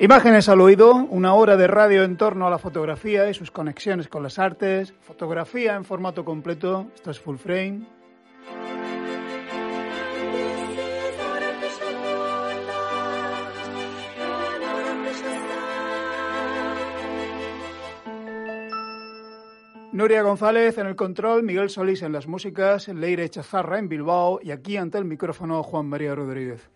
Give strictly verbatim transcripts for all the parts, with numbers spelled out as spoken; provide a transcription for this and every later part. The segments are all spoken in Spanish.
Imágenes al oído, una hora de radio en torno a la fotografía y sus conexiones con las artes, fotografía en formato completo, esto es Full Frame. Nuria González en el control, Miguel Solís en las músicas, Leire Chazarra en Bilbao y aquí ante el micrófono Juan María Rodríguez.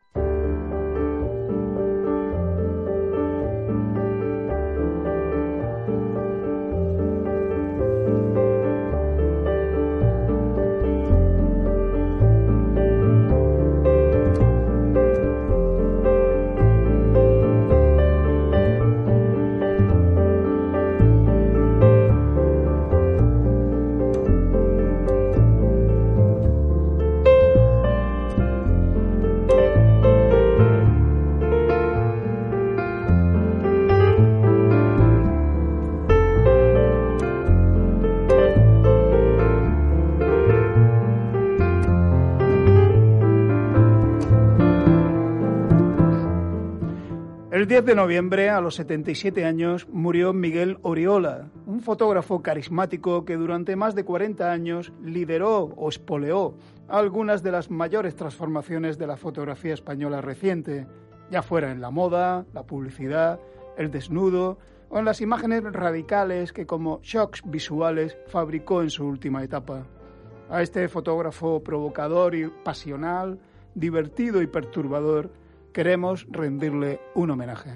El diez de noviembre, a los setenta y siete años, murió Miguel Oriola, un fotógrafo carismático que durante más de cuarenta años lideró o espoleó algunas de las mayores transformaciones de la fotografía española reciente, ya fuera en la moda, la publicidad, el desnudo o en las imágenes radicales que como shocks visuales fabricó en su última etapa. A este fotógrafo provocador y pasional, divertido y perturbador, queremos rendirle un homenaje.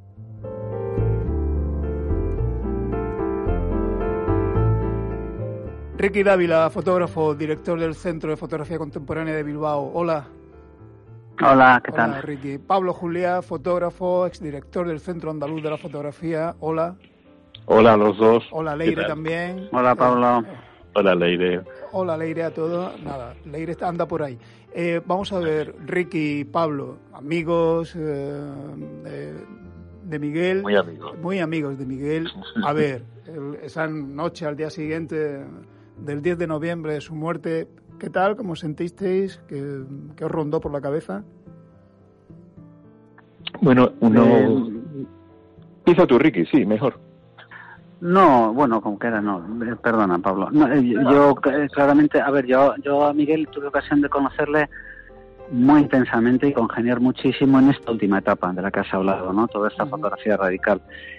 Ricky Dávila, fotógrafo, director del Centro de Fotografía Contemporánea de Bilbao. Hola. Hola, ¿qué tal? Hola, Ricky. Pablo Juliá, fotógrafo, exdirector del Centro Andaluz de la Fotografía. Hola. Hola a los dos. Hola, Leire también. Hola, Pablo. Eh, Hola, Leire. Hola, Leire a todos. Nada, Leire anda por ahí. Eh, vamos a ver, Ricky y Pablo, amigos eh, de, de Miguel. Muy amigos. Muy amigos de Miguel. A ver, el, esa noche al día siguiente del diez de noviembre de su muerte, ¿qué tal? ¿Cómo sentisteis? ¿Qué, qué os rondó por la cabeza? Bueno, uno... Eh... Empieza tú, Ricky, sí, mejor. No, bueno, como que era, no, perdona, Pablo. No, yo, claramente, a ver, yo, yo a Miguel tuve ocasión de conocerle muy intensamente y congeniar muchísimo en esta última etapa de la que has hablado, ¿no? Toda esta uh-huh. fotografía radical.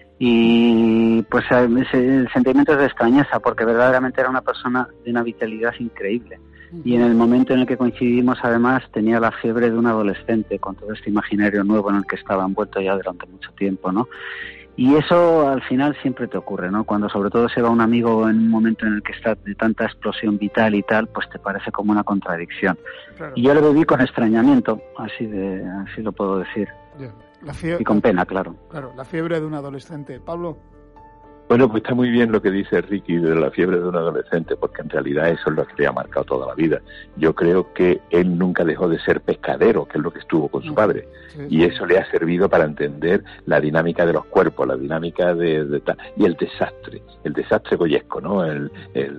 Y pues el sentimiento es de extrañeza, porque verdaderamente era una persona de una vitalidad increíble. Uh-huh. Y en el momento en el que coincidimos, además, tenía la fiebre de un adolescente, con todo este imaginario nuevo en el que estaba envuelto ya durante mucho tiempo, ¿no? Y eso al final siempre te ocurre, ¿no? Cuando sobre todo se va un amigo en un momento en el que está de tanta explosión vital y tal, pues te parece como una contradicción. Claro. Y yo lo viví con extrañamiento, así de así lo puedo decir. Yeah. La fiebre, y con pena, claro. Claro, la fiebre de un adolescente. Pablo. Bueno, pues está muy bien lo que dice Ricky de la fiebre de un adolescente, porque en realidad eso es lo que le ha marcado toda la vida. Yo creo que él nunca dejó de ser pescadero, que es lo que estuvo con su padre, sí, sí. Y eso le ha servido para entender la dinámica de los cuerpos, la dinámica de, de tal, y el desastre, el desastre goyesco, ¿no? El, el,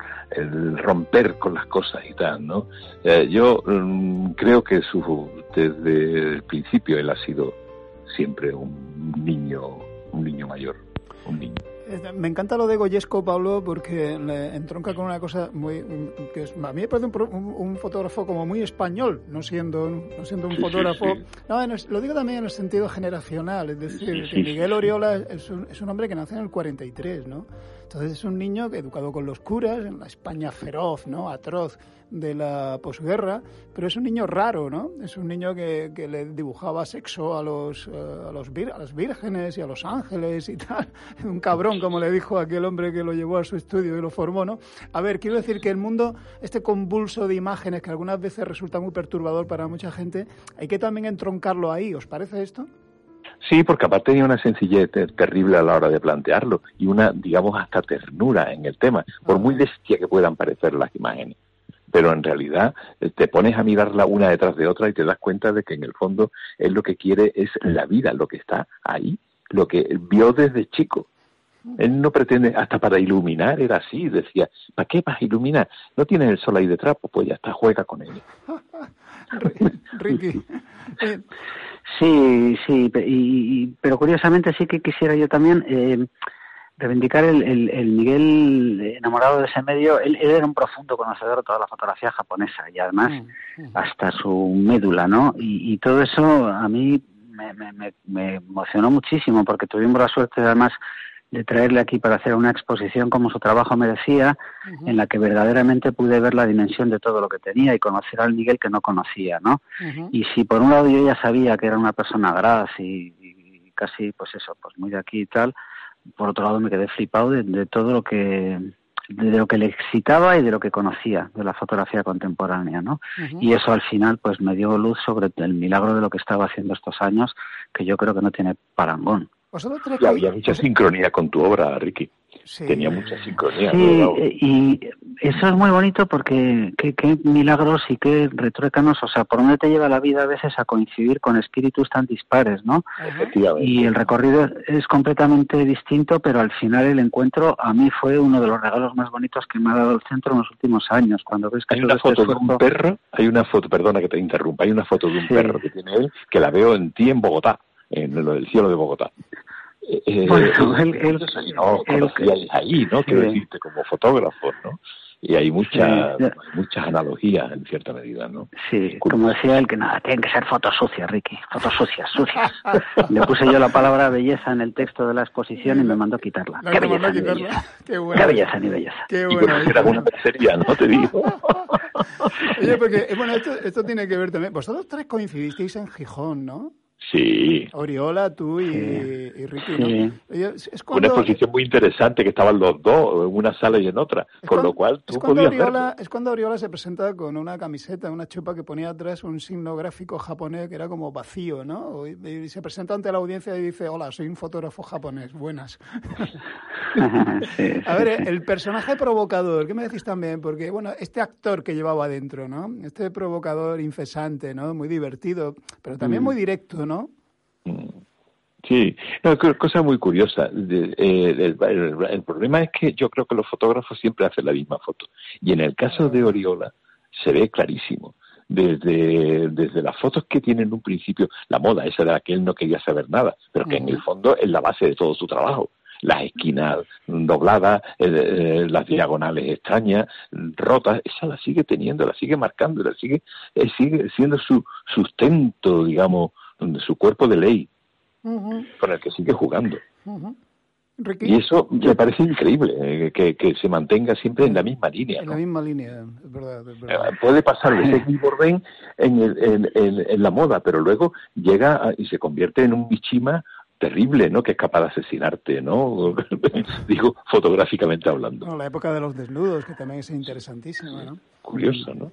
el romper con las cosas y tal, ¿no? Eh, yo um, creo que su, desde el principio él ha sido siempre un niño, un niño mayor, un niño. Me encanta lo de Goyesco, Pablo, porque le entronca con una cosa muy que es, a mí me parece un, un, un fotógrafo como muy español, no siendo no siendo un sí, fotógrafo. Sí, sí. No, lo digo también en el sentido generacional, es decir, sí, sí, que Miguel sí, Oriola es un, es un hombre que nace en el cuarenta y tres, ¿no? Entonces es un niño que educado con los curas en la España feroz, ¿no? Atroz de la posguerra, pero es un niño raro, ¿no? Es un niño que, que le dibujaba sexo a los uh, a los vir, a las vírgenes y a los ángeles y tal. Un cabrón, como le dijo aquel hombre que lo llevó a su estudio y lo formó, ¿no? A ver, quiero decir que el mundo, este convulso de imágenes que algunas veces resulta muy perturbador para mucha gente, hay que también entroncarlo ahí. ¿Os parece esto? Sí, porque aparte tenía una sencillez terrible a la hora de plantearlo y una, digamos, hasta ternura en el tema, por muy bestia que puedan parecer las imágenes. Pero en realidad te pones a mirarla una detrás de otra y te das cuenta de que en el fondo él lo que quiere es la vida, lo que está ahí, lo que vio desde chico. Él no pretende, hasta para iluminar era así, decía, ¿para qué vas a iluminar? ¿No tienes el sol ahí detrás? Pues ya está, juega con él. Ricky, eh, Sí, sí, y, y, pero curiosamente sí que quisiera yo también eh, reivindicar el, el, el Miguel enamorado de ese medio. Él, él era un profundo conocedor de toda la fotografía japonesa y además mm, mm. hasta su médula, ¿no? Y, y todo eso a mí me, me, me, me emocionó muchísimo porque tuvimos la suerte además de traerle aquí para hacer una exposición como su trabajo merecía, uh-huh. en la que verdaderamente pude ver la dimensión de todo lo que tenía y conocer al Miguel que no conocía, ¿no? Uh-huh. Y si por un lado yo ya sabía que era una persona graz y, y casi, pues eso, pues muy de aquí y tal, por otro lado me quedé flipado de, de todo lo que de lo que le excitaba y de lo que conocía de la fotografía contemporánea, ¿no? Uh-huh. Y eso al final pues me dio luz sobre el milagro de lo que estaba haciendo estos años, que yo creo que no tiene parangón. Y había mucha sincronía con tu obra, Ricky. Sí. Tenía mucha sincronía. Sí, ¿no? Y eso es muy bonito porque qué, qué milagros y qué retruécanos, o sea, por dónde te lleva la vida a veces a coincidir con espíritus tan dispares, ¿no? Efectivamente. Y el recorrido es completamente distinto, pero al final el encuentro a mí fue uno de los regalos más bonitos que me ha dado el centro en los últimos años. Cuando ves que hay una foto este esfuerzo... de un perro, hay una foto, perdona que te interrumpa, hay una foto de un sí. perro que tiene él, que la veo en ti en Bogotá, en lo del cielo de Bogotá. Eh, bueno, él, él, él, no, conocíais ahí, ¿no? Quiero sí. decirte, como fotógrafo, ¿no? Y hay muchas, sí. hay muchas analogías en cierta medida, ¿no? Sí, como decía él, que nada, tienen que ser fotos sucias, Ricky, fotos sucias, sucias. Le puse yo la palabra belleza en el texto de la exposición y me mandó quitarla. No, qué belleza ni belleza. Qué, bueno. Qué belleza ni belleza. Qué bueno. Y era una mercería, ¿no? Te digo. Oye, porque, bueno, esto, esto tiene que ver también, vosotros tres coincidisteis en Gijón, ¿no? Sí. Oriola, tú y, sí. y Ricky, ¿no? Sí. Es cuando... Una exposición muy interesante que estaban los dos en una sala y en otra, es con cuando, lo cual tú es cuando podías Oriola, verlo. Es cuando Oriola se presenta con una camiseta, una chupa que ponía atrás un signo gráfico japonés que era como vacío, ¿no? Y, y se presenta ante la audiencia y dice, hola, soy un fotógrafo japonés, buenas. sí, A ver, sí. el personaje provocador, ¿qué me decís también? Porque, bueno, este actor que llevaba adentro, ¿no? Este provocador incesante, ¿no? Muy divertido, pero también mm. muy directo, ¿no? Sí, no, cosa muy curiosa. El, el, el, el problema es que yo creo que los fotógrafos siempre hacen la misma foto. Y en el caso de Oriola se ve clarísimo. Desde, desde las fotos que tiene en un principio, la moda esa de la que él no quería saber nada, pero que en el fondo es la base de todo su trabajo. Las esquinas dobladas, eh, eh, las diagonales extrañas, rotas, esa la sigue teniendo, la sigue marcando, la sigue, eh, sigue siendo su sustento, digamos, de su cuerpo de ley, uh-huh. con el que sigue jugando. Uh-huh. Y eso me parece increíble, eh, que, que se mantenga siempre en la misma línea. En ¿no? la misma línea, es verdad. Es verdad. Eh, puede pasar de Seki Bourdain en, el, en, en, en la moda, pero luego llega a, y se convierte en un Mishima terrible, ¿no? Que es capaz de asesinarte, ¿no? Digo, fotográficamente hablando. No, la época de los desnudos, que también es interesantísima, ¿no? Curioso, ¿no?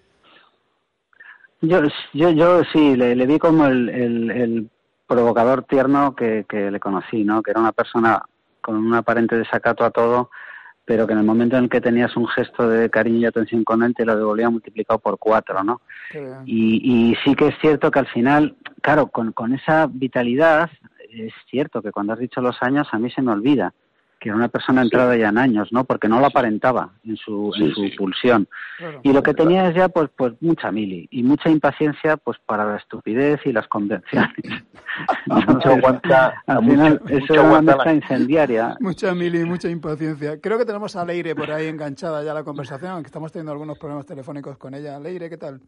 Yo, yo, yo sí, le, le vi como el, el, el provocador tierno que, que le conocí, ¿no? Que era una persona con un aparente desacato a todo, pero que en el momento en el que tenías un gesto de cariño y atención con él, te lo devolvía multiplicado por cuatro, ¿no? Y, y sí que es cierto que al final, claro, con, con esa vitalidad, es cierto que cuando has dicho los años, a mí se me olvida que era una persona entrada sí. ya en años, ¿no? Porque no lo aparentaba en su, sí, en su sí. pulsión. Claro. Y lo que tenía es ya, pues, pues mucha mili y mucha impaciencia, pues, para la estupidez y las convenciones. mucha aguanta, al final, mucha, eso era una mezcla la... incendiaria. Mucha mili y mucha impaciencia. Creo que tenemos a Leire por ahí enganchada ya a la conversación, aunque estamos teniendo algunos problemas telefónicos con ella. Leire, ¿qué tal?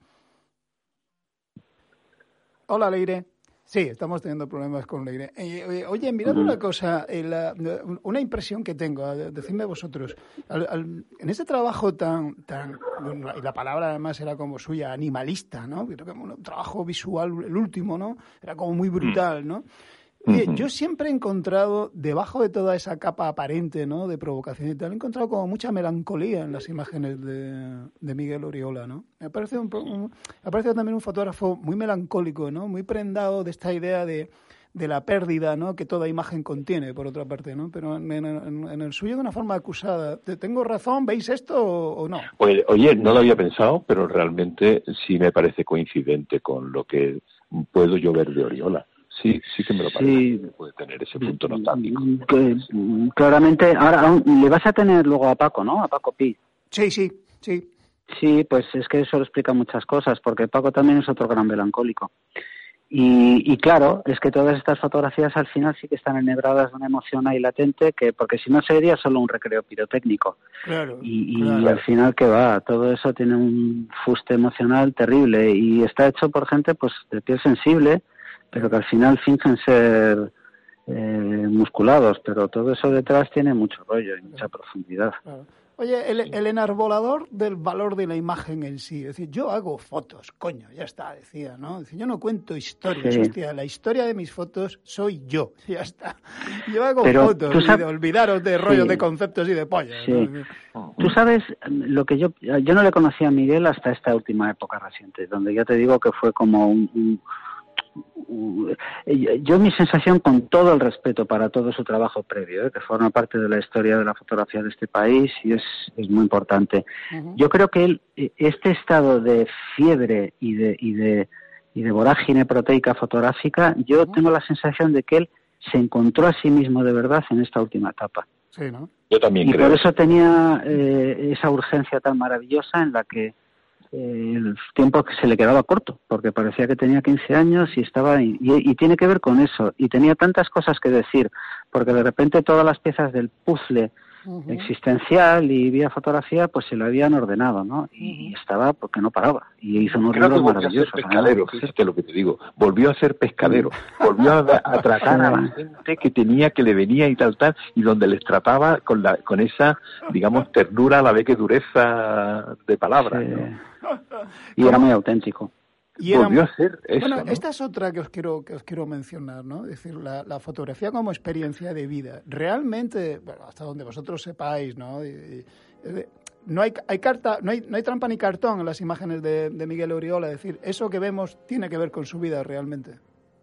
Hola, Leire. Sí, estamos teniendo problemas con Leire. Eh, oye, mirad una cosa, eh, la, una impresión que tengo, decidme vosotros. Al, al, en ese trabajo tan, tan, y la palabra además era como suya, animalista, ¿no? Creo que un trabajo visual, el último, ¿no? Era como muy brutal, ¿no? Oye, yo siempre he encontrado, debajo de toda esa capa aparente, ¿no?, de provocación y tal, he encontrado como mucha melancolía en las imágenes de, de Miguel Oriola, ¿no? Me ha parecido, un, un, me ha parecido también un fotógrafo muy melancólico, ¿no? Muy prendado de esta idea de, de la pérdida, ¿no?, que toda imagen contiene, por otra parte, ¿no? Pero en, en, en el suyo de una forma acusada. ¿Tengo razón? ¿Veis esto o, o no? Pues, oye, no lo había pensado, pero realmente sí me parece coincidente con lo que puedo yo ver de Oriola. Sí, sí que me lo parece. Sí. Que puede tener ese punto nostálgico. Que, claramente, ahora le vas a tener luego a Paco, ¿no? A Paco Pi. Sí, sí, sí. Sí, pues es que eso lo explica muchas cosas, porque Paco también es otro gran melancólico. Y, y claro, es que todas estas fotografías al final sí que están enhebradas de una emoción ahí latente, que porque si no sería solo un recreo pirotécnico. Claro, y, y claro. al final, ¿qué va? Todo eso tiene un fuste emocional terrible y está hecho por gente pues de piel sensible, pero que al final fingen ser eh, musculados, pero todo eso detrás tiene mucho rollo y mucha profundidad. Claro. Oye, el, el enarbolador del valor de la imagen en sí, es decir, yo hago fotos, coño, ya está, decía, ¿no? Es decir, yo no cuento historias, Sí. hostia, la historia de mis fotos soy yo, ya está. Yo hago Pero fotos, tú y sab- de olvidaros de rollos Sí. de conceptos y de pollas. Sí. ¿no? Tú sabes, lo que yo yo no le conocía a Miguel hasta esta última época reciente, donde ya te digo que fue como un, un, un yo mi sensación, con todo el respeto para todo su trabajo previo, ¿eh? que forma parte de la historia de la fotografía de este país y es, es muy importante. Uh-huh. Yo creo que él, este estado de fiebre y de y de y de vorágine proteica fotográfica, yo uh-huh. tengo la sensación de que él se encontró a sí mismo de verdad en esta última etapa. Sí, ¿no? Yo también y creo. por eso tenía eh, esa urgencia tan maravillosa en la que eh, el tiempo que se le quedaba corto, porque parecía que tenía quince años y estaba y, y, y tiene que ver con eso. Y tenía tantas cosas que decir, porque de repente todas las piezas del puzzle uh-huh. existencial y vía fotografía pues se lo habían ordenado, ¿no? Y uh-huh. estaba porque no paraba. Y hizo unos libros maravillosos. Volvió a ser pescadero, fíjate lo que te digo. Volvió a ser pescadero. Volvió a, a tratar a la gente que tenía, que le venía y tal, tal, y donde les trataba con la con esa, digamos, ternura a la vez que dureza de palabras, sí. ¿no? Y era muy auténtico. Y era, volvió a ser eso, bueno, ¿no? Esta es otra que os quiero que os quiero mencionar, ¿no? Es decir, la, la fotografía como experiencia de vida. Realmente, bueno, hasta donde vosotros sepáis, ¿no? Y, y, no hay hay carta, no hay no hay trampa ni cartón en las imágenes de, de Miguel Oriola. Es decir, eso que vemos tiene que ver con su vida realmente.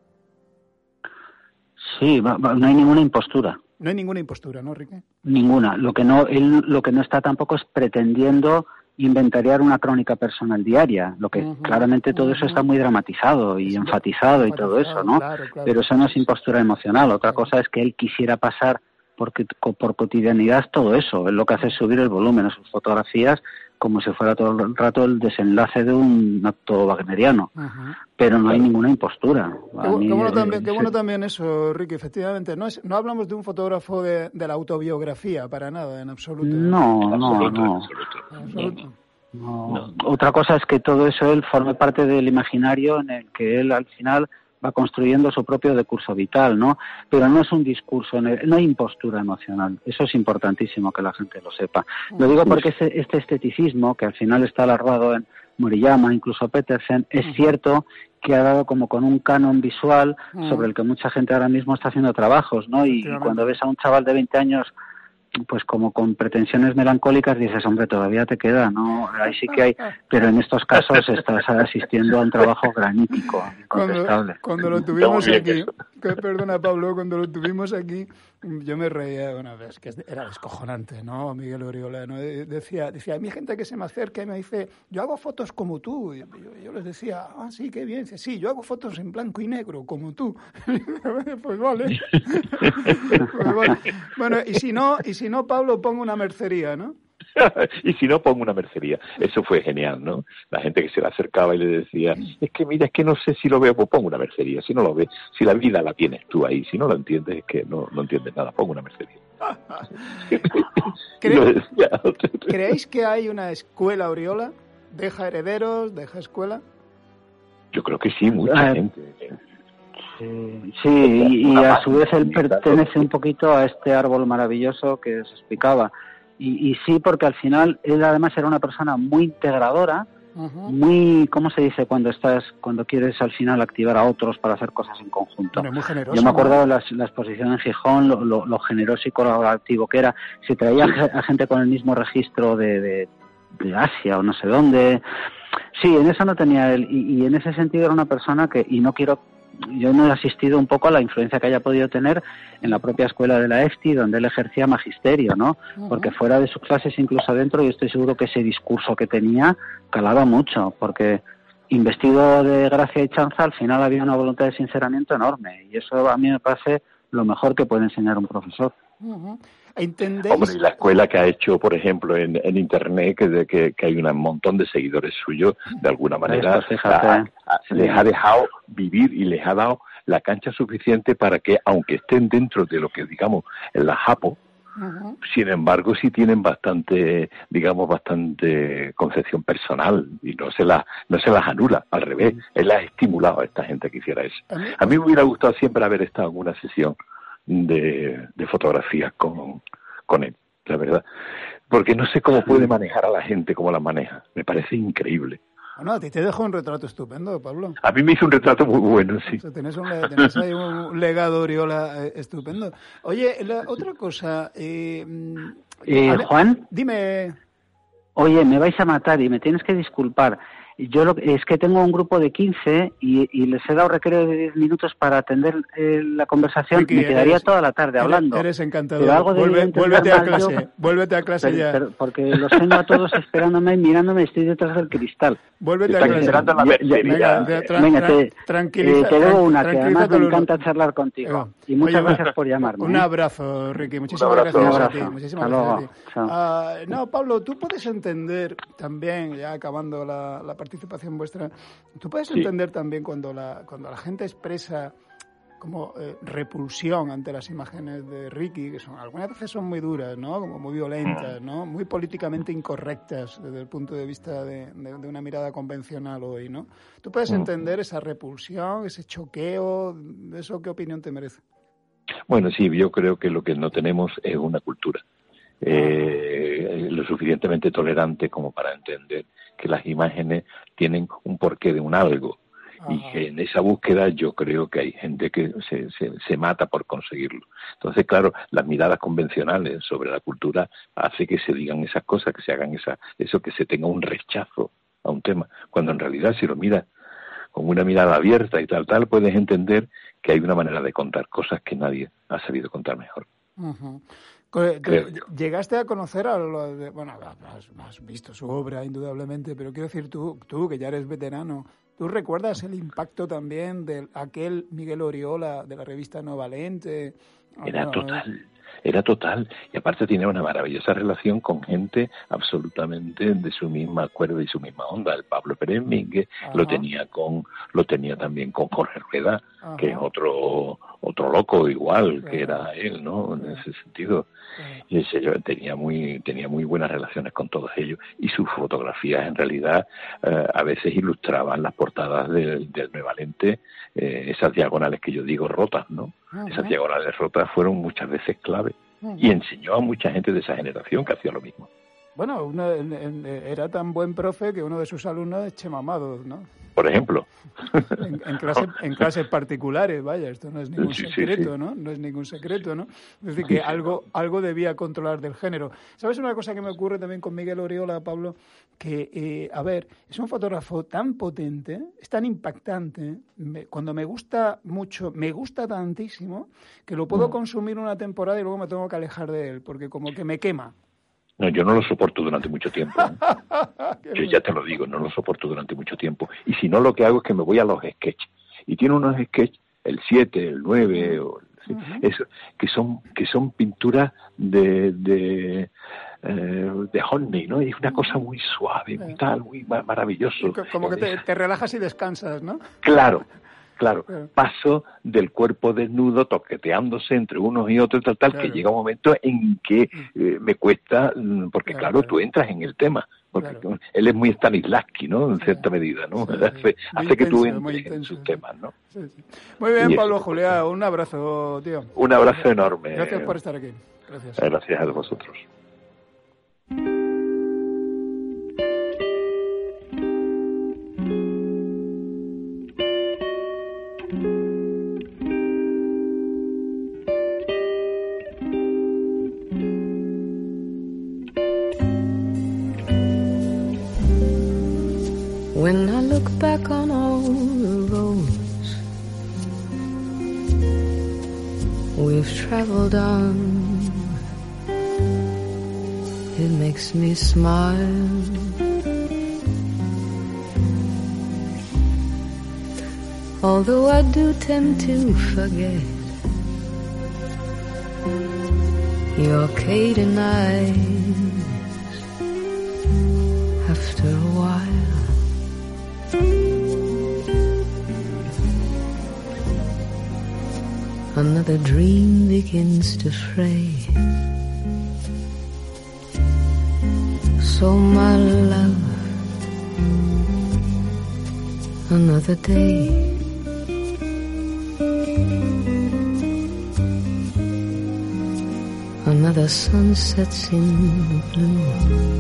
Sí, no hay ninguna impostura. No hay ninguna impostura, ¿no, Ricky? Ninguna. Lo que no él lo que no está tampoco es pretendiendo inventariar una crónica personal diaria, lo que uh-huh, claramente todo uh-huh. eso está muy dramatizado y sí, enfatizado, enfatizado y todo eso, ¿no? Claro, claro. Pero eso no es impostura emocional. Otra claro. cosa es que él quisiera pasar por, por cotidianidad todo eso. Él lo que hace es subir el volumen a sus fotografías como si fuera todo el rato el desenlace de un acto wagneriano. Uh-huh. Pero no hay ninguna impostura. Qué, mí, qué, bueno, eh, también, qué sí. bueno también eso, Ricky, efectivamente. No, es, no hablamos de un fotógrafo de, de la autobiografía, para nada, en absoluto. No, no, absoluto, no. absoluto. absoluto. No. No. Otra cosa es que todo eso él forme parte del imaginario en el que él al final va construyendo su propio discurso vital, ¿no? Pero no es un discurso, no hay impostura emocional. Eso es importantísimo que la gente lo sepa. Lo digo porque este, este esteticismo, que al final está alargado en Moriyama, incluso Petersen, es uh-huh. cierto que ha dado como con un canon visual uh-huh. sobre el que mucha gente ahora mismo está haciendo trabajos, ¿no? Y, y cuando ves a un chaval de veinte años pues como con pretensiones melancólicas dices, hombre, todavía te queda, ¿no? Ahí sí que hay, pero en estos casos estás asistiendo a un trabajo granítico, incontestable. Cuando, cuando lo tuvimos aquí, que, perdona Pablo, cuando lo tuvimos aquí, yo me reía una vez, que era descojonante, ¿no? Miguel Oriola, ¿no? Decía, decía, a mí gente que se me acerca y me dice, yo hago fotos como tú. Y yo, yo les decía, ah, sí, qué bien. Dice, sí, yo hago fotos en blanco y negro, como tú. Pues vale. Pues vale. Bueno, y si no, y si no, Pablo, pongo una mercería, ¿no? Y si no, pongo una mercería. Eso fue genial, ¿no? La gente que se le acercaba y le decía, es que mira, es que no sé si lo veo, pues pongo una mercería. Si no lo ves, si la vida la tienes tú ahí, si no lo entiendes, es que no, no entiendes nada, pongo una mercería. ¿Cre- ¿Creéis que hay una escuela Oriola? ¿Deja herederos? ¿Deja escuela? Yo creo que sí, mucha eh, gente. Sí, sí y, y a su vez él pertenece un poquito a este árbol maravilloso que os explicaba. Y, y sí, porque al final él además era una persona muy integradora, uh-huh. muy, ¿cómo se dice cuando estás, cuando quieres al final activar a otros para hacer cosas en conjunto? Bueno, muy generoso, yo me acuerdo ¿no? de la, la exposición en Gijón, lo, lo, lo generoso y colaborativo que era. Se traía a gente con el mismo registro de, de, de Asia o no sé dónde. Sí, en eso no tenía él. Y, y en ese sentido era una persona que, y no quiero... Yo no he asistido un poco a la influencia que haya podido tener en la propia escuela de la EFTI, donde él ejercía magisterio, ¿no? Uh-huh. Porque fuera de sus clases, incluso adentro, yo estoy seguro que ese discurso que tenía calaba mucho, porque investido de gracia y chanza, al final había una voluntad de sinceramiento enorme, y eso a mí me parece lo mejor que puede enseñar un profesor. Uh-huh. ¿Entendéis? Hombre, y la escuela que ha hecho, por ejemplo, en, en Internet, que, de, que, que hay un montón de seguidores suyos, de alguna manera, Esto, fíjate, a, a, sí. les ha dejado vivir y les ha dado la cancha suficiente para que, aunque estén dentro de lo que, digamos, en la Japo, uh-huh. sin embargo, sí tienen bastante, digamos, bastante concepción personal y no se las no se las anula, al revés, uh-huh. él ha estimulado a esta gente que hiciera eso. Uh-huh. A mí me hubiera gustado siempre haber estado en una sesión de, de fotografías con, con él, la verdad, porque no sé cómo puede manejar a la gente como la maneja, me parece increíble. Bueno, a ti te dejó un retrato estupendo, Pablo. A mí me hizo un retrato muy bueno, sí. O sea, tenés, un, tenés ahí un legado Oriola eh, estupendo. Oye, la otra cosa... Eh, eh, ver, Juan. Dime... Oye, me vais a matar y me tienes que disculpar. Yo lo, es que tengo un grupo de quince y, y les he dado recreo de diez minutos para atender eh, la conversación. Ricky, me quedaría eres, toda la tarde hablando. Eres encantador. Pero algo Vuelve, vuélvete a clase, yo, vuélvete a clase pero, ya. Pero, porque los tengo a todos esperándome y mirándome, estoy detrás del cristal. Vuélvete a clase. La ya, ya, venga, ya, tra, venga, te, tra, tranquiliza, eh, te debo una, tranquiliza, que además me encanta lo... charlar contigo. Eh, y muchas oye, gracias por llamarme. Un ¿eh? abrazo, Ricky. Muchísimas abrazo, gracias un a abrazo. ti. Muchísimas Hasta gracias luego. a ti. Uh, no, Pablo, tú puedes entender también, ya acabando la, la participación vuestra, tú puedes sí. entender también cuando la, cuando la gente expresa como eh, repulsión ante las imágenes de Ricky, que son algunas veces son muy duras, ¿no? Como muy violentas, ¿no? Muy políticamente incorrectas desde el punto de vista de, de, de una mirada convencional hoy, ¿no? ¿Tú puedes entender esa repulsión, ese choqueo? ¿De eso qué opinión te merece? Bueno, sí, yo creo que lo que no tenemos es una cultura eh, lo suficientemente tolerante como para entender que las imágenes tienen un porqué de un algo. Ajá. Y que en esa búsqueda yo creo que hay gente que se, se, se mata por conseguirlo. Entonces, claro, las miradas convencionales sobre la cultura hace que se digan esas cosas, que se hagan esa, eso, que se tenga un rechazo a un tema, cuando en realidad si lo miras con una mirada abierta y tal, tal, puedes entender que hay una manera de contar cosas que nadie ha sabido contar mejor. Uh-huh. ¿Llegaste a conocer a lo de, bueno, has, has visto su obra indudablemente, pero quiero decir tú, tú que ya eres veterano, ¿tú recuerdas el impacto también de aquel Miguel Oriola de la revista No Valente? Era total, era total, y aparte tenía una maravillosa relación con gente absolutamente de su misma cuerda y su misma onda. El Pablo Pérez Mínguez lo tenía con, lo tenía también con Jorge Rueda, Ajá. que es otro otro loco igual Ajá. que era él, ¿no? En Ajá. ese sentido. Ajá. Y ese, yo tenía muy tenía muy buenas relaciones con todos ellos, y sus fotografías en realidad eh, a veces ilustraban las portadas del, del Nueva Lente, eh, esas diagonales que yo digo rotas, ¿no? Ajá. Esas diagonales rotas fueron muchas veces clave, Ajá. y enseñó a mucha gente de esa generación que hacía lo mismo. Bueno, uno, en, en, era tan buen profe que uno de sus alumnos es Chema Amado, ¿no? Por ejemplo. En, en, clase, en clases particulares, vaya, esto no es ningún sí, secreto, sí, sí. ¿no? No es ningún secreto, ¿no? Es decir, que algo, algo debía controlar del género. ¿Sabes una cosa que me ocurre también con Miguel Oriola, Pablo? Que, eh, a ver, es un fotógrafo tan potente, es tan impactante, me, cuando me gusta mucho, me gusta tantísimo, que lo puedo consumir una temporada y luego me tengo que alejar de él, porque como que me quema. No, yo no lo soporto durante mucho tiempo. ¿eh? Yo ya te lo digo, no lo soporto durante mucho tiempo. Y si no, lo que hago es que me voy a los sketches. Y tiene unos sketches, el siete, el nueve, o el, uh-huh. eso, que son que son pinturas de de, eh, de Hodney, ¿no? Y es una cosa muy suave, muy tal, muy maravilloso. Como que te, te relajas y descansas, ¿no? Claro. Claro, paso del cuerpo desnudo toqueteándose entre unos y otros, tal, tal, claro. que llega un momento en que eh, me cuesta, porque claro, claro, tú entras en el tema, porque claro. él es muy Stanislavski, ¿no? En cierta medida, ¿no? Sí, sí. Hace, hace intenso, que tú entres en sus temas, ¿no? Sí, sí. Muy bien, y Pablo Juliá, un abrazo, tío. Un abrazo enorme. Gracias por estar aquí. Gracias. Gracias a vosotros. When I look back on all the roads we've traveled on, it makes me smile. Although I do tend to forget your Kaden eyes after a while. Another dream begins to fray. So my love, another day. Another sun sets in blue.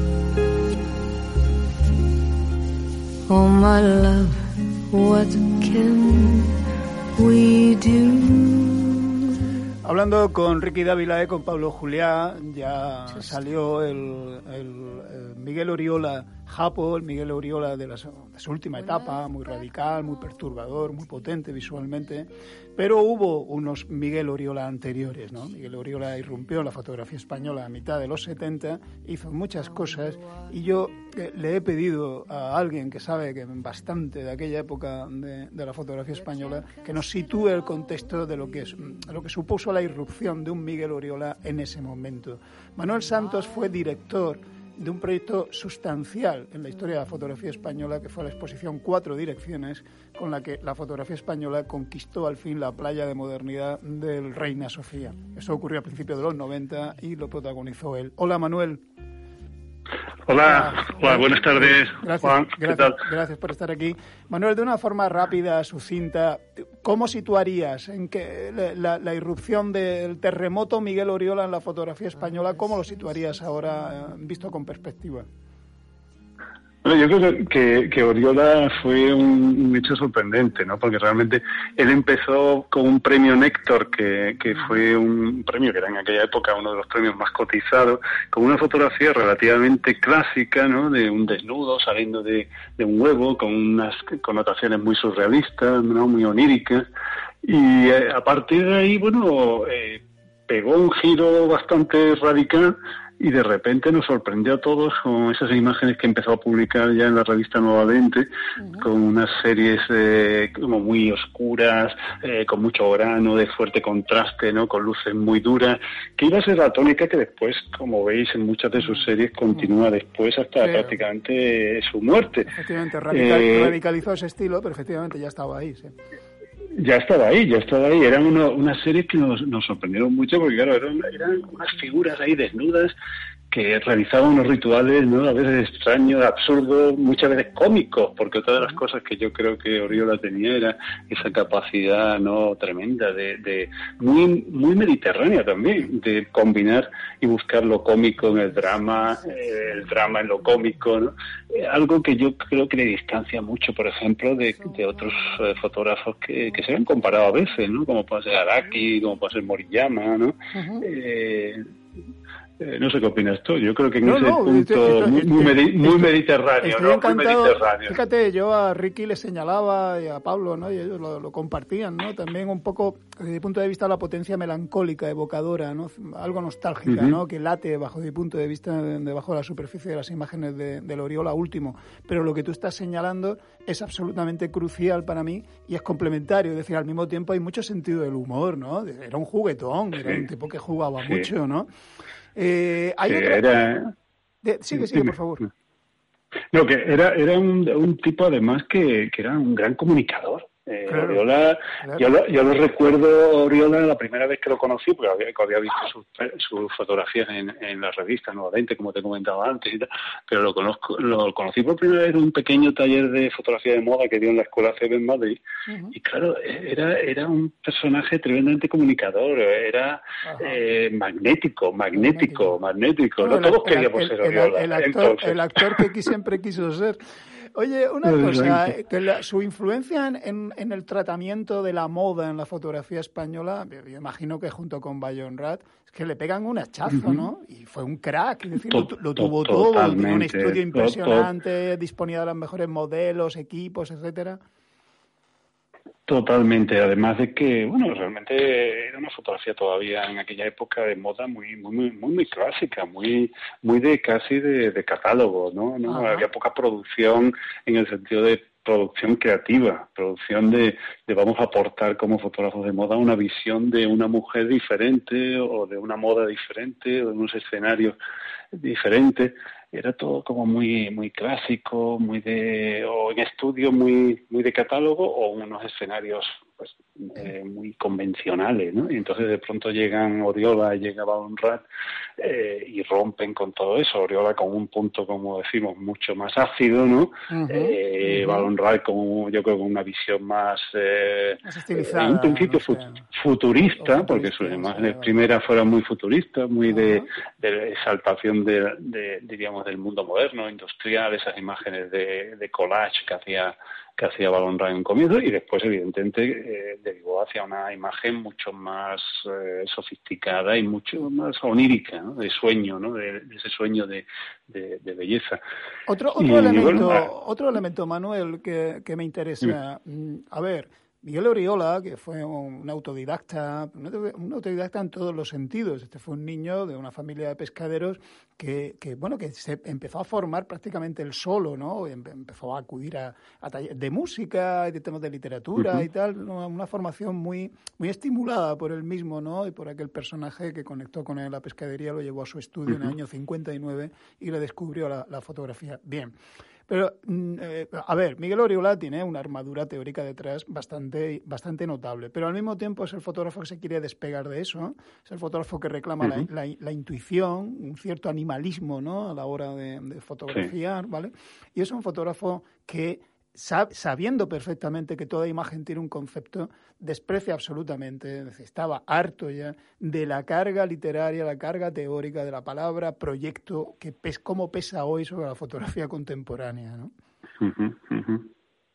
Oh my love, what can we do? Hablando con Ricky Dávila y con Pablo Juliá, ya salió el, el, el Miguel Oriola Japo, el Miguel Oriola de, la, de su última etapa, muy radical, muy perturbador, muy potente visualmente, pero hubo unos Miguel Oriola anteriores, ¿no? Miguel Oriola irrumpió en la fotografía española a mitad de los setenta, hizo muchas cosas, y yo eh, le he pedido a alguien que sabe que bastante de aquella época de, de la fotografía española que nos sitúe el contexto de lo que, es, lo que supuso la irrupción de un Miguel Oriola en ese momento. Manuel Santos fue director de un proyecto sustancial en la historia de la fotografía española, que fue la exposición Cuatro Direcciones, con la que la fotografía española conquistó al fin la playa de modernidad del Reina Sofía. Eso ocurrió a principios de los noventa y lo protagonizó él. Hola, Manuel. Hola, hola, buenas tardes, gracias, Juan, ¿qué gracias, tal? Gracias por estar aquí. Manuel, de una forma rápida, sucinta, ¿cómo situarías en que la, la, la irrupción del terremoto Miguel Oriola en la fotografía española, cómo lo situarías ahora, visto con perspectiva? Bueno, yo creo que, que Oriola fue un, un hecho sorprendente, ¿no? Porque realmente él empezó con un premio Néctor, que, que fue un premio que era en aquella época uno de los premios más cotizados, con una fotografía relativamente clásica, ¿no? De un desnudo saliendo de, de un huevo, con unas connotaciones muy surrealistas, ¿no? Muy oníricas. Y eh, a partir de ahí, bueno, eh, pegó un giro bastante radical. Y de repente nos sorprendió a todos con esas imágenes que empezó a publicar ya en la revista Nuevamente, uh-huh. con unas series eh, como muy oscuras, eh, con mucho grano, de fuerte contraste, ¿no? Con luces muy duras, que iba a ser la tónica que después, como veis en muchas de sus series, continúa uh-huh. después hasta sí. prácticamente su muerte. Efectivamente, radical, eh, radicalizó ese estilo, pero efectivamente ya estaba ahí, sí. Ya estaba ahí, ya estaba ahí. Eran uno, unas series que nos, nos sorprendieron mucho porque, claro, eran, eran unas figuras ahí desnudas que realizaban unos rituales, ¿no? A veces extraños, absurdos, muchas veces cómicos, porque otra de las cosas que yo creo que Oriola tenía era esa capacidad, ¿no? Tremenda de, de muy, muy mediterránea también, de combinar y buscar lo cómico en el drama, eh, el drama en lo cómico, ¿no? Eh, algo que yo creo que le distancia mucho, por ejemplo, de, de otros eh, fotógrafos que, que se han comparado a veces, ¿no? Como puede ser Araki, como puede ser Moriyama, ¿no? Uh-huh. Eh, Eh, no sé qué opinas tú. Yo creo que en no, ese no, punto estoy, estoy, muy, muy, medi- muy estoy, mediterráneo, estoy ¿no? encantado. Muy mediterráneo. Fíjate, yo a Ricky le señalaba y a Pablo, ¿no? Y ellos lo, lo compartían, ¿no? También un poco, desde mi punto de vista, la potencia melancólica, evocadora, ¿no? Algo nostálgica, uh-huh. ¿no? Que late, bajo mi punto de vista, debajo de la superficie de las imágenes de, del Oriola último. Pero lo que tú estás señalando es absolutamente crucial para mí y es complementario. Es decir, al mismo tiempo hay mucho sentido del humor, ¿no? Era un juguetón, sí. era un tipo que jugaba sí. mucho, ¿no? Eh, hay sí, otra... era... de... Sigue, sigue, por favor. No, que era, era un, un tipo además que, que era un gran comunicador. Eh, claro, Oriola, claro. Yo, lo, yo lo recuerdo, Oriola, la primera vez que lo conocí, porque había, había visto sus, sus fotografías en, en la revista Nuevamente, como te comentaba antes, y tal, pero lo conozco, lo conocí por primera vez en un pequeño taller de fotografía de moda que dio en la Escuela C B en Madrid, uh-huh. y claro, era, era un personaje tremendamente comunicador, era eh, magnético, magnético, magnético, no, no todos el, queríamos el, ser Oriola. El, el, actor, el actor que siempre quiso ser. Oye, una cosa, que la, su influencia en, en, en el tratamiento de la moda en la fotografía española, yo, yo imagino que junto con Bayon Rat, es que le pegan un hachazo, uh-huh. ¿no? Y fue un crack, es decir, lo, lo tuvo todo, tenía un estudio impresionante, disponía de los mejores modelos, equipos, etcétera. Totalmente, además de que, bueno, realmente era una fotografía todavía en aquella época de moda muy muy muy muy, muy clásica, muy muy de casi de, de catálogo, ¿no? ¿no? Había poca producción en el sentido de producción creativa, producción de, de vamos a aportar como fotógrafos de moda una visión de una mujer diferente o de una moda diferente o de unos escenarios diferentes. Era todo como muy muy clásico, muy de o en estudio muy muy de catálogo o unos escenarios pues eh, muy convencionales, ¿no? Y entonces de pronto llegan Oriola, llega Ballonrad eh, y rompen con todo eso. Oriola con un punto, como decimos, mucho más ácido, ¿no? Uh-huh, eh, uh-huh. Ballonrad con, yo creo, con una visión más, eh, más estilizada, en un principio no sé. futurista, futurista, porque sus imágenes primeras fueron muy futuristas, muy uh-huh. de, de exaltación de, de, diríamos, del mundo moderno, industrial, esas imágenes de, de collage que hacía que hacía Ballonrad en un comienzo, y después evidentemente eh, derivó hacia una imagen mucho más eh, sofisticada y mucho más onírica, ¿no? De sueño, ¿no? De, de ese sueño de, de, de belleza. Otro otro y, elemento, bueno, otro elemento, Manuel, que, que me interesa. Sí. A ver, Miguel Oriola, que fue un autodidacta, un autodidacta en todos los sentidos. Este fue un niño de una familia de pescaderos que, que bueno, que se empezó a formar prácticamente él solo, ¿no? Empezó a acudir a, a talleres de música, de temas de literatura uh-huh. y tal, una, una formación muy, muy estimulada por él mismo, ¿no? Y por aquel personaje que conectó con él en la pescadería, lo llevó a su estudio uh-huh. en el año cincuenta y nueve y le descubrió la, la fotografía. Bien. Pero, eh, a ver, Miguel Oriola tiene una armadura teórica detrás bastante, bastante notable, pero al mismo tiempo es el fotógrafo que se quiere despegar de eso, ¿no? Es el fotógrafo que reclama uh-huh. la, la, la intuición, un cierto animalismo, ¿no? A la hora de, de fotografiar, sí. ¿vale? Y es un fotógrafo que, sab, sabiendo perfectamente que toda imagen tiene un concepto, desprecia absolutamente, es decir, estaba harto ya de la carga literaria, la carga teórica de la palabra proyecto, que pes, cómo pesa hoy sobre la fotografía contemporánea, ¿no? Uh-huh, uh-huh.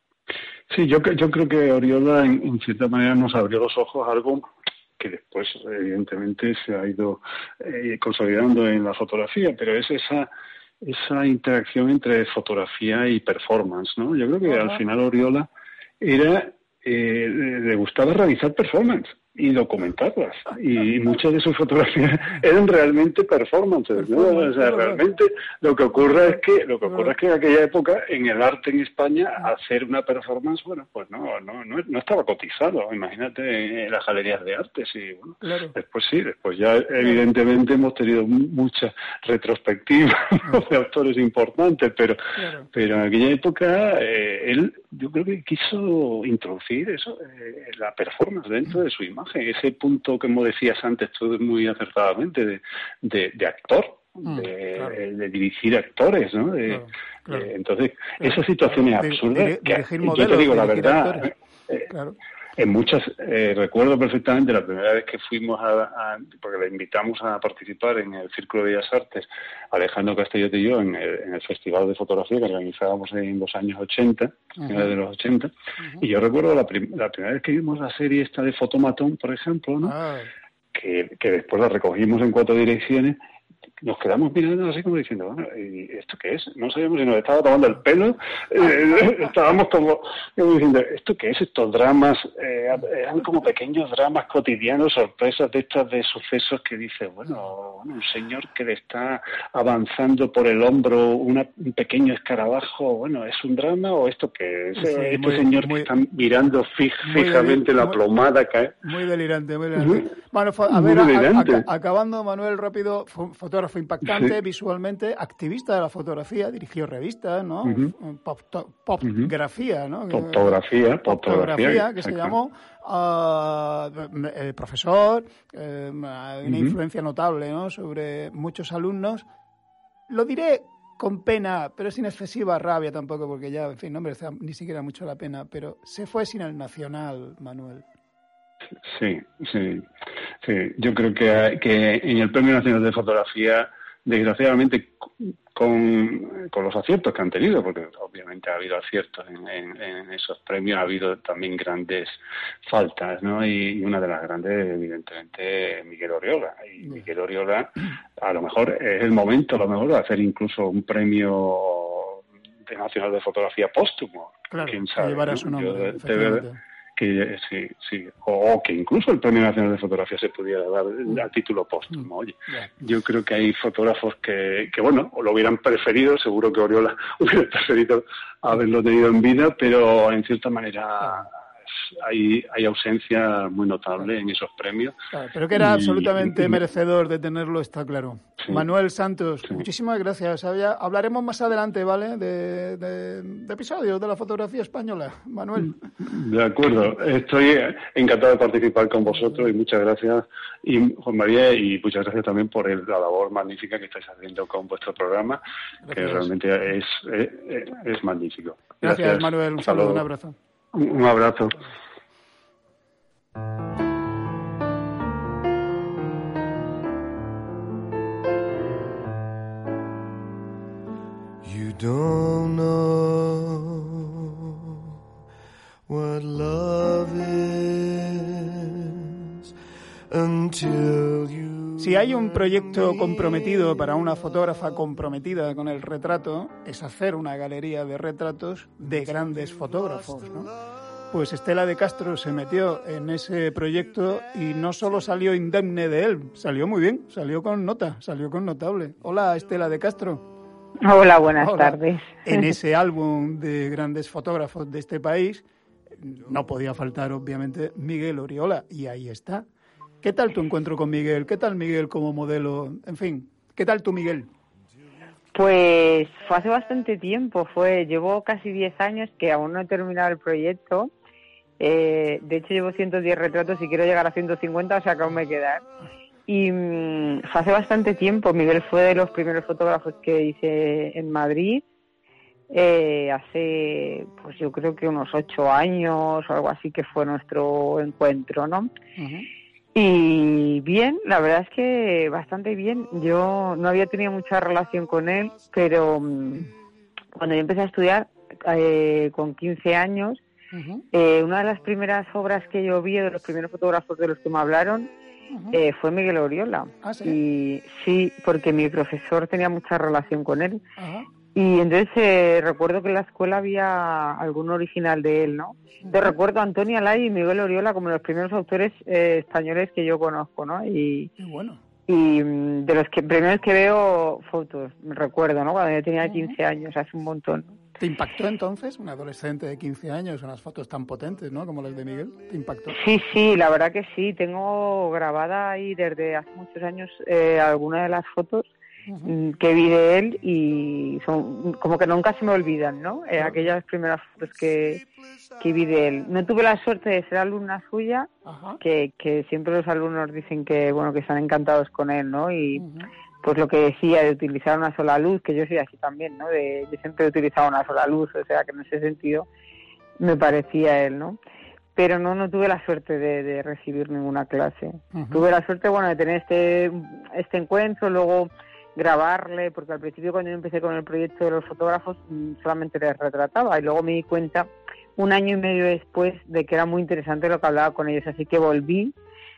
Sí, yo, yo creo que Oriola en, en cierta manera nos abrió los ojos a algo que después evidentemente se ha ido eh, consolidando en la fotografía, pero es esa esa interacción entre fotografía y performance, ¿no? Yo creo que uh-huh. al final Oriola era eh, le gustaba realizar performance y documentarlas, y muchas de sus fotografías eran realmente performances, ¿no? O sea, realmente lo que ocurre es que lo que ocurre es que en aquella época en el arte en España hacer una performance, bueno, pues no no no, no estaba cotizado, imagínate en las galerías de arte, sí, bueno, claro. Después sí, después ya evidentemente hemos tenido muchas retrospectivas de autores importantes, pero claro. pero en aquella época eh, él yo creo que quiso introducir eso, eh, la performance dentro de su imagen, ese punto, como decías antes tú muy acertadamente, de, de, de actor, mm, de, claro. de dirigir actores, ¿no? De, claro, claro. De, entonces, claro, esas situaciones claro. absurdas, de, de, que modelos, yo te digo la verdad, eh, claro. en muchas, eh, recuerdo perfectamente la primera vez que fuimos a, a, porque le invitamos a participar en el Círculo de Bellas Artes, Alejandro Castellote y yo, en el, en el Festival de Fotografía que organizábamos en los años ochenta, uh-huh. finales de los ochenta, uh-huh. y yo recuerdo la, prim- la primera vez que vimos la serie esta de Fotomatón, por ejemplo, ¿no? Ah. que, que después la recogimos en Cuatro Direcciones, nos quedamos mirando así como diciendo, bueno, ¿y esto qué es? No sabíamos si nos estaba tomando el pelo, eh, estábamos como, como diciendo, ¿esto qué es? Estos dramas, eh, eran como pequeños dramas cotidianos, sorpresas de estas de sucesos que dices, bueno, bueno, un señor que le está avanzando por el hombro una, un pequeño escarabajo, bueno, ¿es un drama o esto qué es? Sí, este muy, señor muy, que está mirando fij, fijamente la muy, plomada cae. Muy delirante, muy delirante. Muy, bueno, a ver, a, a, acabando, Manuel, rápido, fotógrafo impactante, sí. visualmente, activista de la fotografía, dirigió revistas, ¿no? Uh-huh. Pop, to, popgrafía, ¿no? Poptografía, poptografía, que se llamó, uh, eh, profesor, eh, una uh-huh. influencia notable, ¿no? Sobre muchos alumnos. Lo diré con pena, pero sin excesiva rabia tampoco, porque ya, en fin, no merece ni siquiera mucho la pena, pero se fue sin el Nacional, Manuel. Sí, sí, sí. Yo creo que, que en el Premio Nacional de Fotografía, desgraciadamente, con, con los aciertos que han tenido, porque obviamente ha habido aciertos en, en, en esos premios, ha habido también grandes faltas, ¿no? Y, y una de las grandes, evidentemente, Miguel Oriola. Y Miguel Oriola, a lo mejor es el momento, a lo mejor, de hacer incluso un premio de Nacional de Fotografía póstumo. Claro, quién sabe, llevará ¿no? su nombre, Yo, de, de verdad, que sí, sí, o, o que incluso el Premio Nacional de Fotografía se pudiera dar a título póstumo. Oye, yo creo que hay fotógrafos que, que bueno, lo hubieran preferido, seguro que Oriola hubiera preferido haberlo tenido en vida, pero en cierta manera hay, hay ausencia muy notable en esos premios. Claro, pero que era y, absolutamente y, merecedor de tenerlo, está claro. Sí, Manuel Santos, sí. muchísimas gracias. Hablaremos más adelante, ¿vale? De, de, de episodios de la fotografía española. Manuel. De acuerdo. Estoy encantado de participar con vosotros y muchas gracias, y Juan María, y muchas gracias también por el, la labor magnífica que estáis haciendo con vuestro programa, gracias. Que realmente es, es, es magnífico. Gracias, gracias, Manuel. Un saludo, un abrazo. Un abrazo. You don't know what love is until you... Si hay un proyecto comprometido para una fotógrafa comprometida con el retrato, es hacer una galería de retratos de grandes fotógrafos, ¿no? Pues Estela de Castro se metió en ese proyecto y no solo salió indemne de él, salió muy bien, salió con nota, salió con notable. Hola, Estela de Castro. Hola, buenas Hola. tardes. En ese álbum de grandes fotógrafos de este país no podía faltar, obviamente, Miguel Oriola, y ahí está. ¿Qué tal tu encuentro con Miguel? ¿Qué tal Miguel como modelo? En fin, ¿qué tal tú, Miguel? Pues fue hace bastante tiempo, fue llevo casi diez años que aún no he terminado el proyecto. Eh, de hecho llevo ciento diez retratos y quiero llegar a ciento cincuenta, o sea que aún me queda. Y mmm, fue hace bastante tiempo. Miguel fue de los primeros fotógrafos que hice en Madrid, eh, hace pues yo creo que unos ocho años o algo así, que fue nuestro encuentro, ¿no? Uh-huh. Y bien, la verdad es que bastante bien. Yo no había tenido mucha relación con él, pero mmm, cuando yo empecé a estudiar eh, con quince años, Uh-huh. Eh, una de las primeras obras que yo vi, de los primeros fotógrafos de los que me hablaron, uh-huh. eh, fue Miguel Oriola. ¿Ah, sí? Y sí, porque mi profesor tenía mucha relación con él. Uh-huh. Y entonces eh, recuerdo que en la escuela había algún original de él, ¿no? Yo uh-huh. recuerdo a Antonio Alay y Miguel Oriola como los primeros autores eh, españoles que yo conozco, ¿no? Y, Qué bueno. Y de los que primeros que veo fotos, me recuerdo, ¿no? Cuando yo tenía quince uh-huh. años, hace un montón. ¿Te impactó entonces un adolescente de quince años, unas fotos tan potentes, ¿no? Como las de Miguel? ¿Te impactó? Sí, sí, la verdad que sí. Tengo grabada ahí desde hace muchos años eh, algunas de las fotos uh-huh. que vi de él y son como que nunca se me olvidan, ¿no? Eh, uh-huh. Aquellas primeras fotos que, que vi de él. No tuve la suerte de ser alumna suya, uh-huh. que, que siempre los alumnos dicen que, bueno, que están encantados con él, ¿no? Y... Uh-huh. Pues lo que decía de utilizar una sola luz, que yo soy así también, ¿no? De, yo siempre he utilizado una sola luz, o sea que en ese sentido me parecía él, ¿no? Pero no no tuve la suerte de, de recibir ninguna clase. Uh-huh. Tuve la suerte, bueno, de tener este este encuentro, luego grabarle, porque al principio cuando yo empecé con el proyecto de los fotógrafos solamente les retrataba y luego me di cuenta un año y medio después de que era muy interesante lo que hablaba con ellos, así que volví.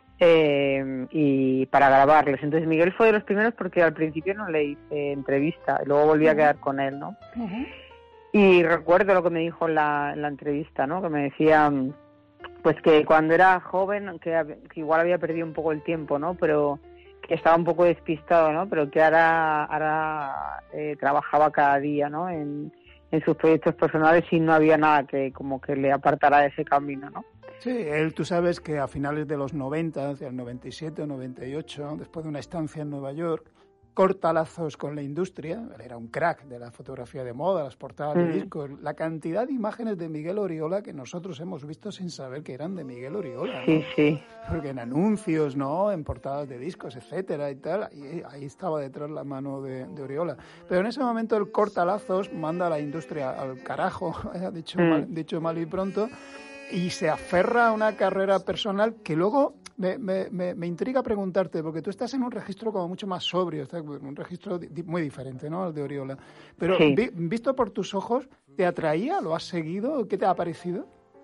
Eh, y para grabarles. Entonces Miguel fue de los primeros porque al principio no le hice entrevista y luego volví a quedar con él, ¿no? Uh-huh. Y recuerdo lo que me dijo en la, en la entrevista, ¿no? Que me decía pues que cuando era joven que, que igual había perdido un poco el tiempo, ¿no? Pero que estaba un poco despistado, ¿no? Pero que ahora, ahora eh, trabajaba cada día, ¿no? En, en sus proyectos personales y no había nada que como que le apartara de ese camino, ¿no? Sí, él, tú sabes que a finales de los noventa, hacia el noventa y siete o noventa y ocho, después de una estancia en Nueva York, corta lazos con la industria. Él era un crack de la fotografía de moda, las portadas mm. de discos. La cantidad de imágenes de Miguel Oriola que nosotros hemos visto sin saber que eran de Miguel Oriola, ¿no? Sí, sí. Porque en anuncios, ¿no? En portadas de discos, etcétera y tal, y ahí estaba detrás la mano de, de Oriola. Pero en ese momento el corta lazos manda a la industria al carajo, dicho, mm. mal, dicho mal y pronto, y se aferra a una carrera personal que luego me, me, me, me intriga preguntarte, porque tú estás en un registro como mucho más sobrio, estás en un registro di, muy diferente, ¿no?, al de Oriola. Pero sí. vi, visto por tus ojos, ¿te atraía? ¿Lo has seguido? ¿Qué te ha parecido?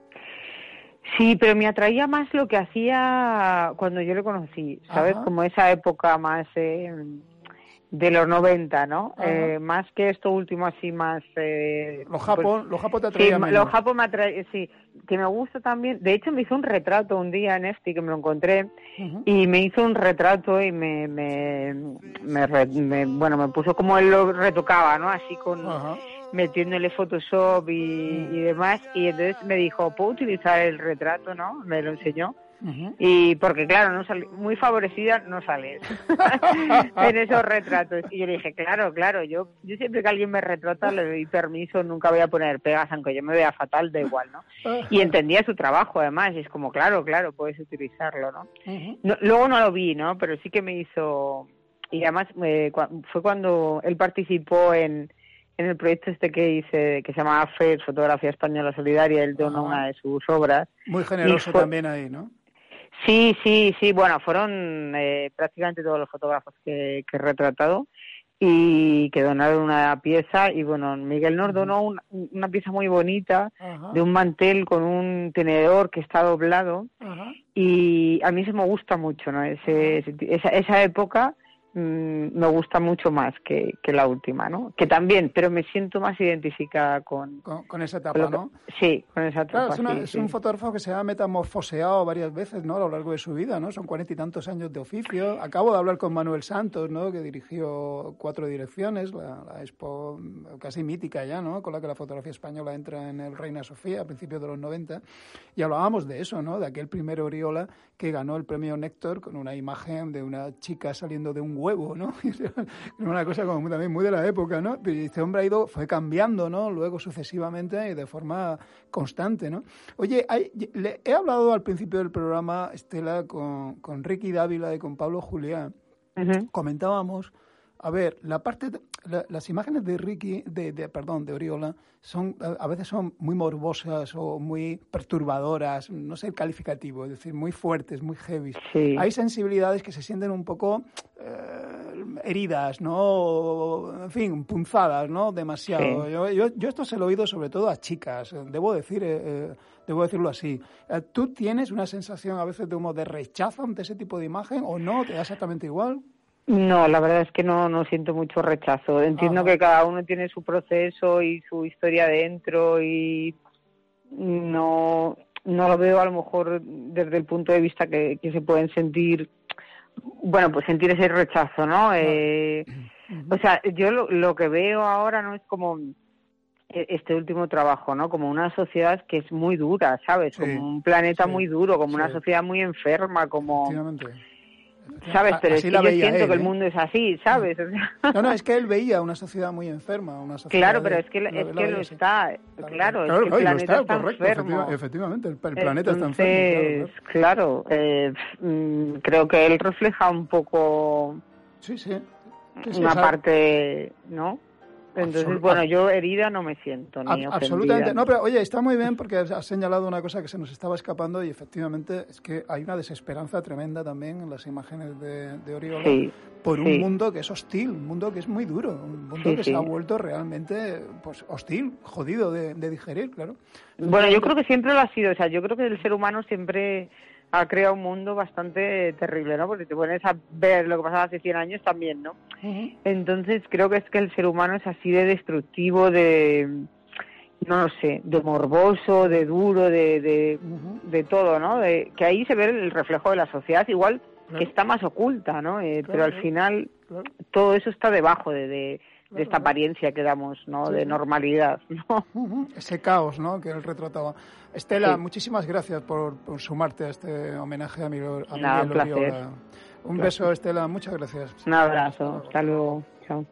Sí, pero me atraía más lo que hacía cuando yo le conocí, ¿sabes? Ajá. Como esa época más... Eh, de los noventa, ¿no? Eh, más que esto último así más... Eh, los japos pues, los japos te atraían sí, menos. Los japos me atraían, sí. Que me gusta también... De hecho, me hizo un retrato un día en este que me lo encontré uh-huh. y me hizo un retrato y me... me, me, re, me bueno, me puso como él lo retocaba, ¿no? Así con... Uh-huh. metiéndole Photoshop y, uh-huh. y demás. Y entonces me dijo, ¿puedo utilizar el retrato, no? Me lo enseñó. Uh-huh. Y porque claro, no sale, muy favorecida no sales en esos retratos. Y yo le dije, claro, claro, yo yo siempre que alguien me retrata le doy permiso, nunca voy a poner pegas, aunque yo me vea fatal, da igual, ¿no? Y entendía su trabajo además, y es como, claro, claro, puedes utilizarlo, ¿no? Uh-huh. no luego no lo vi, ¿no? Pero sí que me hizo... Y además eh, fue cuando él participó en en el proyecto este que hice, que se llama F E S, Fotografía Española Solidaria, él donó uh-huh. una de sus obras. Muy generoso fue... también ahí, ¿no? Sí, sí, sí, bueno, fueron eh, prácticamente todos los fotógrafos que, que he retratado y que donaron una pieza y bueno, Miguel nos donó un, una pieza muy bonita uh-huh. de un mantel con un tenedor que está doblado uh-huh. y a mí se me gusta mucho, ¿no? Ese, ese, esa, esa época me gusta mucho más que, que la última, ¿no? Que también, pero me siento más identificada con... Con, con esa etapa, con que, ¿no? Sí, con esa etapa, claro, es, una, sí, es sí. un fotógrafo que se ha metamorfoseado varias veces, ¿no? A lo largo de su vida, ¿no? Son cuarenta y tantos años de oficio. Acabo de hablar con Manuel Santos, ¿no? Que dirigió Cuatro Direcciones, la, la expo casi mítica ya, ¿no? Con la que la fotografía española entra en el Reina Sofía a principios de los noventa. Y hablábamos de eso, ¿no? De aquel primer Oriola que ganó el premio Néctor con una imagen de una chica saliendo de un huevo, ¿no? Una cosa como también muy de la época, ¿no? Y este hombre ha ido, fue cambiando, ¿no? Luego sucesivamente y de forma constante, ¿no? Oye, hay, le, he hablado al principio del programa, Estela, con, con Ricky Dávila y con Pablo Julián. Uh-huh. Comentábamos, a ver, la parte, de, la, las imágenes de Ricky, de, de perdón, de Oriola, son a veces son muy morbosas o muy perturbadoras, no sé el calificativo, es decir, muy fuertes, muy heavy. Sí. Hay sensibilidades que se sienten un poco eh, heridas, ¿no? En fin, punzadas, ¿no? Demasiado. Sí. Yo, yo, yo esto se lo he oído sobre todo a chicas, debo decir, eh, debo decirlo así. ¿Tú tienes una sensación a veces de, como de rechazo ante ese tipo de imagen o no? ¿Te da exactamente igual? No, la verdad es que no, no siento mucho rechazo. Entiendo Ajá. que cada uno tiene su proceso y su historia dentro y no, no lo veo a lo mejor desde el punto de vista que, que se pueden sentir, bueno, pues sentir ese rechazo, ¿no? Eh, uh-huh. O sea, yo lo, lo que veo ahora no es como este último trabajo, ¿no? Como una sociedad que es muy dura, ¿sabes? Sí, como un planeta sí, muy duro, como sí. una sociedad muy enferma, como... ¿Sabes? Pero así es que yo siento él, que el mundo ¿eh? es así, ¿sabes? O sea... No, no, es que él veía una sociedad muy enferma, una sociedad... Claro, pero es que, lo, es que lo está, claro, claro, claro, es que el planeta está, está correcto, enfermo. Efectivamente, el, el planeta Entonces, está enfermo. Claro, claro eh, creo que él refleja un poco... Sí, sí. sí, sí una esa... parte, ¿no? Entonces, Absolut- bueno, yo herida no me siento, ni ofendida. Absolutamente. No, pero oye, está muy bien porque has señalado una cosa que se nos estaba escapando y efectivamente es que hay una desesperanza tremenda también en las imágenes de, de Oriola sí, por un sí. mundo que es hostil, un mundo que es muy duro, un mundo sí, que sí. se ha vuelto realmente pues hostil, jodido de, de digerir, claro. Bueno, yo creo que siempre lo ha sido, o sea, yo creo que el ser humano siempre ha creado un mundo bastante terrible, ¿no? Porque te pones a ver lo que pasaba hace cien años también, ¿no? Uh-huh. Entonces creo que es que el ser humano es así de destructivo, de, no lo sé, de morboso, de duro, de de, uh-huh. de todo, ¿no? De, que ahí se ve el reflejo de la sociedad, igual claro. que está más oculta, ¿no? Eh, claro, pero al final claro. todo eso está debajo de... de de esta apariencia que damos, ¿no? Sí, de normalidad, ¿no? Uh-huh. Ese caos, ¿no? Que él retrataba. Estela, sí. muchísimas gracias por, por sumarte a este homenaje a Miguel, a Nada, Miguel un placer. Oriola. Un beso, Estela, muchas gracias. Un abrazo, hasta luego. Chao.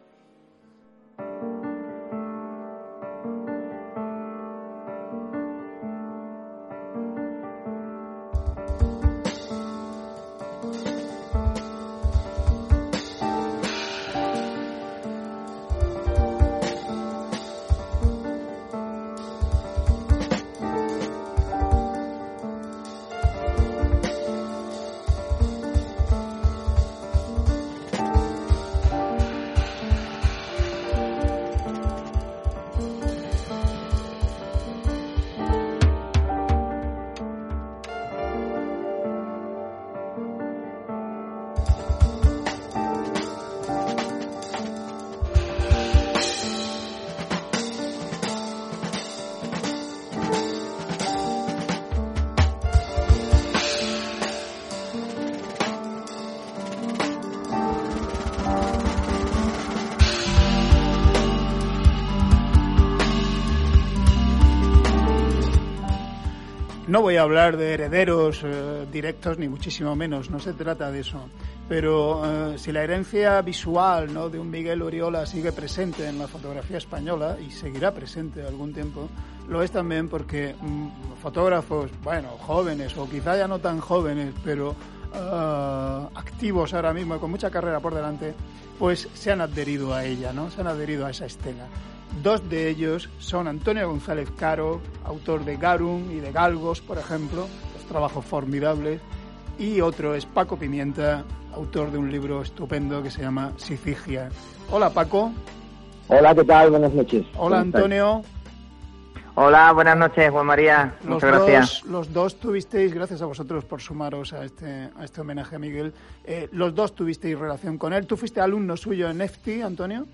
No voy a hablar de herederos eh, directos, ni muchísimo menos, no se trata de eso. Pero eh, si la herencia visual, ¿no?, de un Miguel Oriola sigue presente en la fotografía española, y seguirá presente algún tiempo, lo es también porque mmm, fotógrafos, bueno, jóvenes, o quizá ya no tan jóvenes, pero uh, activos ahora mismo, con mucha carrera por delante, pues se han adherido a ella, ¿no? Se han adherido a esa estela. Dos de ellos son Antonio González Caro, autor de Garum y de Galgos, por ejemplo, dos trabajos formidables, y otro es Paco Pimienta, autor de un libro estupendo que se llama Sicilia. Hola, Paco. Hola, ¿qué tal? Buenas noches. Hola, Antonio. Hola, buenas noches, Juan María. Los Muchas dos, gracias. Los dos tuvisteis, gracias a vosotros por sumaros a este, a este homenaje a Miguel, eh, los dos tuvisteis relación con él. ¿Tú fuiste alumno suyo en E F T I, Antonio?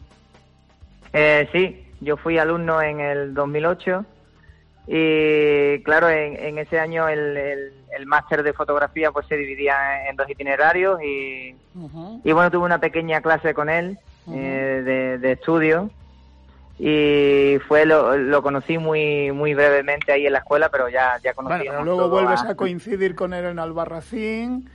Eh, sí, yo fui alumno en el dos mil ocho y, claro, en, en ese año el, el, el máster de fotografía pues se dividía en dos itinerarios y, uh-huh. y bueno, tuve una pequeña clase con él uh-huh. eh, de, de estudio. Y fue lo, lo conocí muy muy brevemente ahí en la escuela, pero ya ya conocíamos. Bueno, luego vuelves a... a coincidir con él en Albarracín,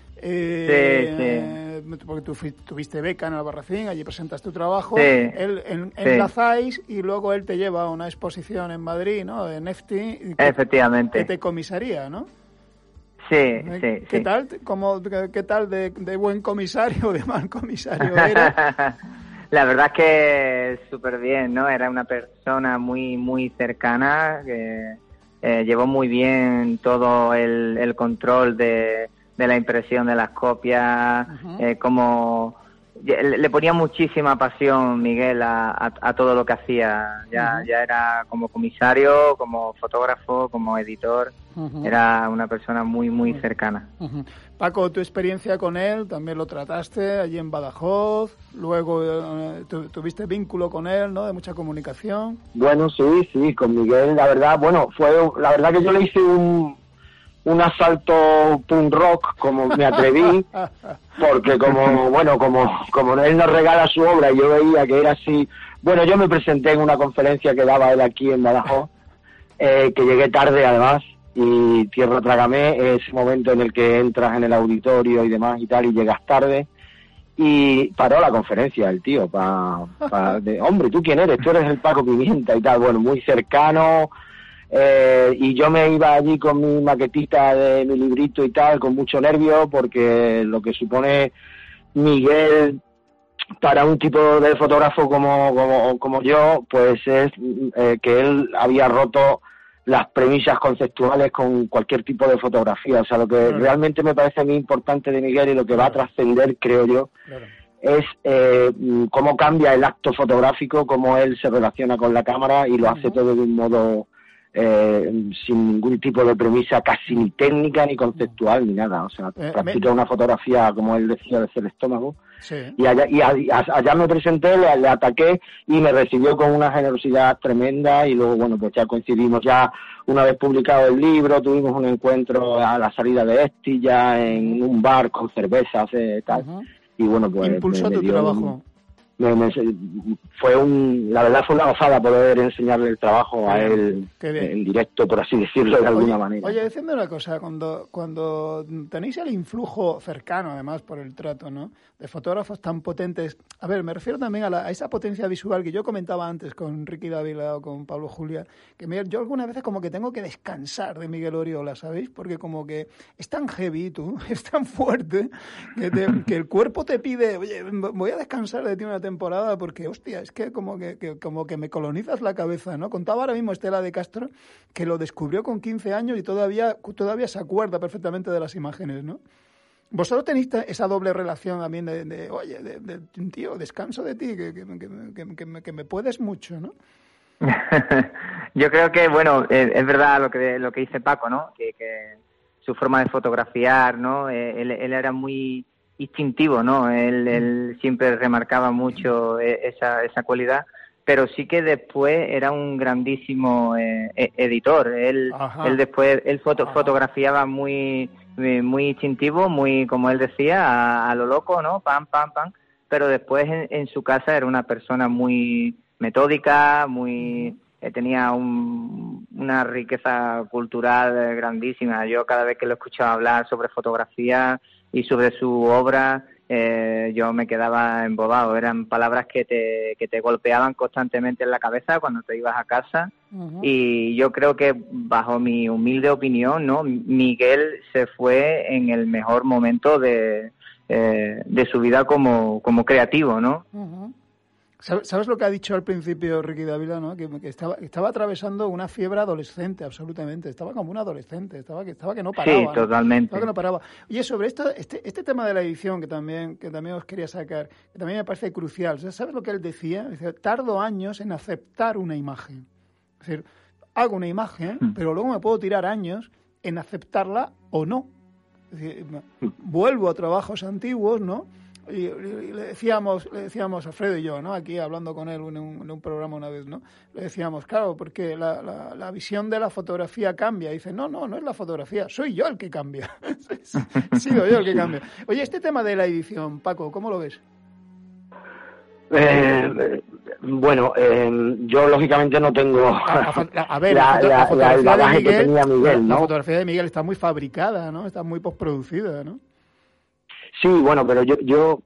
eh, sí, sí. porque tú fuiste, tuviste beca en Albarracín, allí presentas tu trabajo, sí, él en, sí. enlazáis y luego él te lleva a una exposición en Madrid, ¿no?, en E F T I, que, efectivamente, que te comisaría, ¿no? Sí, ¿Eh? sí, ¿Qué sí. tal? ¿Cómo, qué, ¿Qué tal de, de buen comisario o de mal comisario era? La verdad es que súper bien, ¿no? Era una persona muy muy cercana, que eh, llevó muy bien todo el, el control de, de la impresión de las copias, uh-huh. eh, como le, le ponía muchísima pasión Miguel a, a, a todo lo que hacía. Ya, uh-huh. ya era como comisario, como fotógrafo, como editor. Uh-huh. Era una persona muy muy cercana. Uh-huh. Paco, tu experiencia con él, también lo trataste allí en Badajoz, luego eh, tu, tuviste vínculo con él, ¿no?, de mucha comunicación. Bueno, sí, sí, con Miguel, la verdad, bueno, fue, la verdad que yo le hice un, un asalto punk rock, como me atreví, porque como, bueno, como, como él nos regala su obra y yo veía que era así, bueno, yo me presenté en una conferencia que daba él aquí en Badajoz, eh, que llegué tarde además, y tierra trágame, ese momento en el que entras en el auditorio y demás y tal y llegas tarde, y paró la conferencia el tío para pa de hombre, ¿tú quién eres? Tú eres el Paco Pimienta y tal, bueno, muy cercano, eh, y yo me iba allí con mi maquetita de mi librito y tal, con mucho nervio, porque lo que supone Miguel para un tipo de fotógrafo como, como, como yo, pues es eh, que él había roto las premisas conceptuales con cualquier tipo de fotografía. O sea, lo que claro. realmente me parece a mí importante de Miguel y lo que va a trascender, creo yo, claro. es eh, cómo cambia el acto fotográfico, cómo él se relaciona con la cámara y lo hace uh-huh. todo de un modo eh, sin ningún tipo de premisa, casi ni técnica ni conceptual ni nada. O sea, eh, practica me... una fotografía, como él decía, desde el estómago. Sí. Y allá, y allá me presenté, le, le ataqué y me recibió con una generosidad tremenda, y luego, bueno, pues ya coincidimos, ya una vez publicado el libro, tuvimos un encuentro a la salida de Esti, ya en un bar con cervezas y eh, tal, uh-huh. y bueno, pues... Impulsó me, me tu trabajo. Un, me, me, fue un, la verdad fue una gozada poder enseñarle el trabajo a él en directo, por así decirlo, de alguna oye, manera. Oye, decime una cosa, cuando, cuando tenéis el influjo cercano, además, por el trato, ¿no?, de fotógrafos tan potentes, a ver, me refiero también a, la, a esa potencia visual que yo comentaba antes con Ricky Dávila o con Pablo Julia, que me, yo algunas veces como que tengo que descansar de Miguel Oriola, ¿sabéis? Porque como que es tan heavy, tú, es tan fuerte, que, te, que el cuerpo te pide, oye, voy a descansar de ti una temporada porque, hostia, es que como que, que como que me colonizas la cabeza, ¿no? Contaba ahora mismo Estela de Castro que lo descubrió con quince años y todavía, todavía se acuerda perfectamente de las imágenes, ¿no? ¿Vosotros tenéis esa doble relación también de, de oye, de, de, tío, descanso de ti, que, que, que, que, me, que me puedes mucho, ¿no? Yo creo que, bueno, es, es verdad lo que lo que dice Paco, ¿no? Que, que su forma de fotografiar, ¿no? Él, él era muy instintivo, ¿no? Él, él siempre remarcaba mucho esa, esa cualidad, pero sí que después era un grandísimo eh, editor. Él, él después, él foto, fotografiaba muy... muy instintivo, muy, como él decía, a, a lo loco, ¿no? Pam, pam, pam. Pero después en, en su casa era una persona muy metódica, muy eh, tenía un una riqueza cultural grandísima. Yo cada vez que lo escuchaba hablar sobre fotografía y sobre su obra, eh, yo me quedaba embobado. Eran palabras que te, que te golpeaban constantemente en la cabeza cuando te ibas a casa. Uh-huh. Y yo creo que, bajo mi humilde opinión, ¿no?, Miguel se fue en el mejor momento de, eh, de su vida como, como creativo, ¿no? Uh-huh. ¿Sabes lo que ha dicho al principio Ricky Dávila, no? Que, que estaba, estaba atravesando una fiebre adolescente, absolutamente. Estaba como un adolescente, estaba que estaba que no paraba. Sí, totalmente. Estaba que no paraba. Oye, sobre esto, este, este tema de la edición que también que también os quería sacar, que también me parece crucial. ¿Sabes lo que él decía? Dice, tardo años en aceptar una imagen. Es decir, hago una imagen, mm. pero luego me puedo tirar años en aceptarla o no. Es decir, vuelvo a trabajos antiguos, ¿no? Y, y le decíamos, le decíamos Alfredo y yo, ¿no? Aquí hablando con él en un, en un programa una vez, ¿no? Le decíamos, claro, porque la, la, la visión de la fotografía cambia. Y dice, no, no, no es la fotografía, soy yo el que cambia. Sigo yo el que cambia. Oye, este tema de la edición, Paco, ¿cómo lo ves? Eh, bueno, eh, yo lógicamente no tengo a, a, a ver, la, la, la, fotografía la, el bagaje de Miguel, que tenía Miguel, ¿no? La fotografía de Miguel está muy fabricada, ¿no? Está muy postproducida, ¿no? Sí, bueno, pero yo yo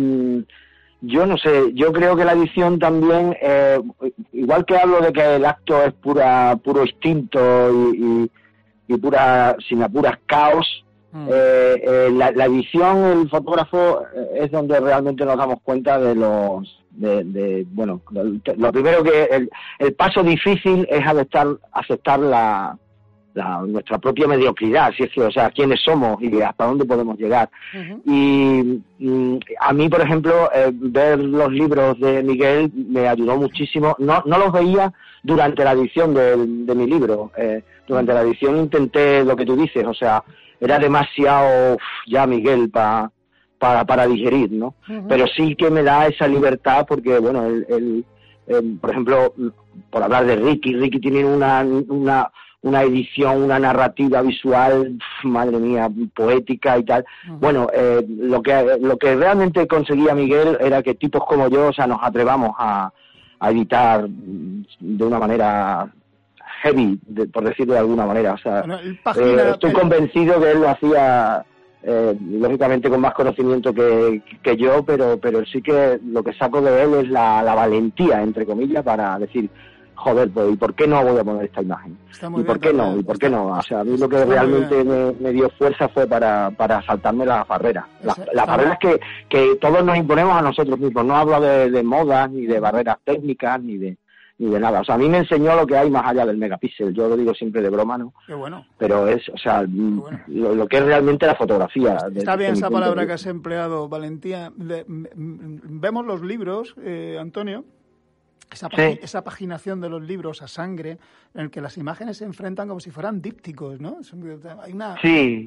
yo no sé, yo creo que la edición también, eh, igual que hablo de que el acto es pura puro instinto y, y, y pura, sin apuras, caos, mm. eh, eh, la, la edición, el fotógrafo, es donde realmente nos damos cuenta de los, de, de bueno, lo primero que, el, el paso difícil es aceptar, aceptar la... La, nuestra propia mediocridad, si es que, o sea, quiénes somos y hasta dónde podemos llegar. Uh-huh. Y, y a mí, por ejemplo, eh, ver los libros de Miguel me ayudó muchísimo. No no los veía durante la edición de, de mi libro. Eh, durante la edición intenté lo que tú dices, o sea, era demasiado uf, ya Miguel pa, para para digerir, ¿no? Uh-huh. Pero sí que me da esa libertad porque, bueno, el, el, el, por ejemplo, por hablar de Ricky, Ricky tiene una... una una edición, una narrativa visual, madre mía, poética y tal. Uh-huh. Bueno, eh, lo que lo que realmente conseguía Miguel era que tipos como yo, o sea, nos atrevamos a, a editar de una manera heavy, de, por decirlo de alguna manera. O sea, bueno, página, eh, estoy el... convencido que él lo hacía, eh, lógicamente con más conocimiento que, que yo, pero pero sí que lo que saco de él es la, la valentía, entre comillas, para decir, joder, pues, ¿y por qué no voy a poner esta imagen? ¿Y por qué no? ¿Y por qué no? O sea, a mí lo que realmente me, me dio fuerza fue para, para saltarme las barreras. Las, las barreras que, que todos nos imponemos a nosotros mismos. No hablo de, de modas, ni de barreras técnicas, ni de ni de nada. O sea, a mí me enseñó lo que hay más allá del megapíxel. Yo lo digo siempre de broma, ¿no? Qué bueno. Pero es, o sea, bueno. lo, lo que es realmente la fotografía. Está bien esa palabra que has empleado, valentía. Le, vemos los libros, eh, Antonio, Esa, sí. esa paginación de los libros a sangre, en el que las imágenes se enfrentan como si fueran dípticos, ¿no? Hay una... Sí.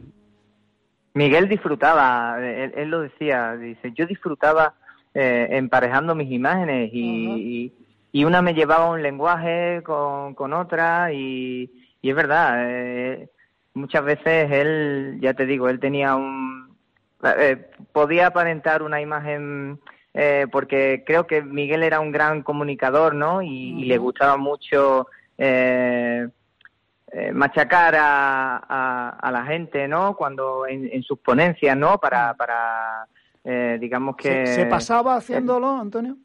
Miguel disfrutaba, él, él lo decía, dice, yo disfrutaba eh, emparejando mis imágenes y, uh-huh. y, y una me llevaba un lenguaje con, con otra y, y es verdad, eh, muchas veces él, ya te digo, él tenía un... Eh, podía aparentar una imagen... Eh, porque creo que Miguel era un gran comunicador, ¿no? Y, uh-huh. y le gustaba mucho eh, eh, machacar a, a, a la gente, ¿no? Cuando en, en sus ponencias, ¿no? Para, para eh, digamos que... ¿Se, ¿Se pasaba haciéndolo, Antonio?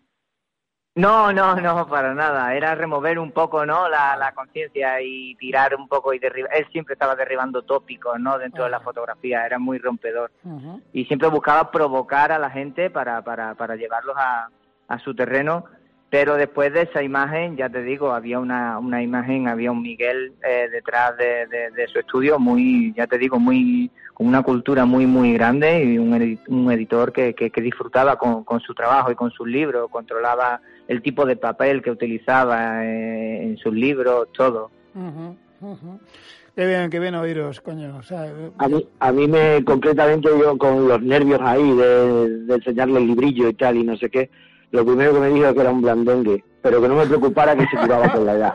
No, no, no, para nada. Era remover un poco, ¿no? La, la conciencia y tirar un poco y derribar. Él siempre estaba derribando tópicos, ¿no? Dentro uh-huh. de la fotografía. Era muy rompedor. Uh-huh. Y siempre buscaba provocar a la gente para, para, para llevarlos a, a su terreno. Pero después de esa imagen, ya te digo, había una, una imagen, había un Miguel eh, detrás de, de, de su estudio muy, ya te digo, muy con una cultura muy, muy grande y un, edit, un editor que, que, que disfrutaba con, con su trabajo y con sus libros, controlaba el tipo de papel que utilizaba eh, en sus libros, todo. Uh-huh, uh-huh. Qué bien, qué bien oíros, coño. O sea, a mí, a mí me, concretamente, yo con los nervios ahí de, de enseñarle el librillo y tal y no sé qué, lo primero que me dijo que era un blandengue, pero que no me preocupara que se curaba con la edad.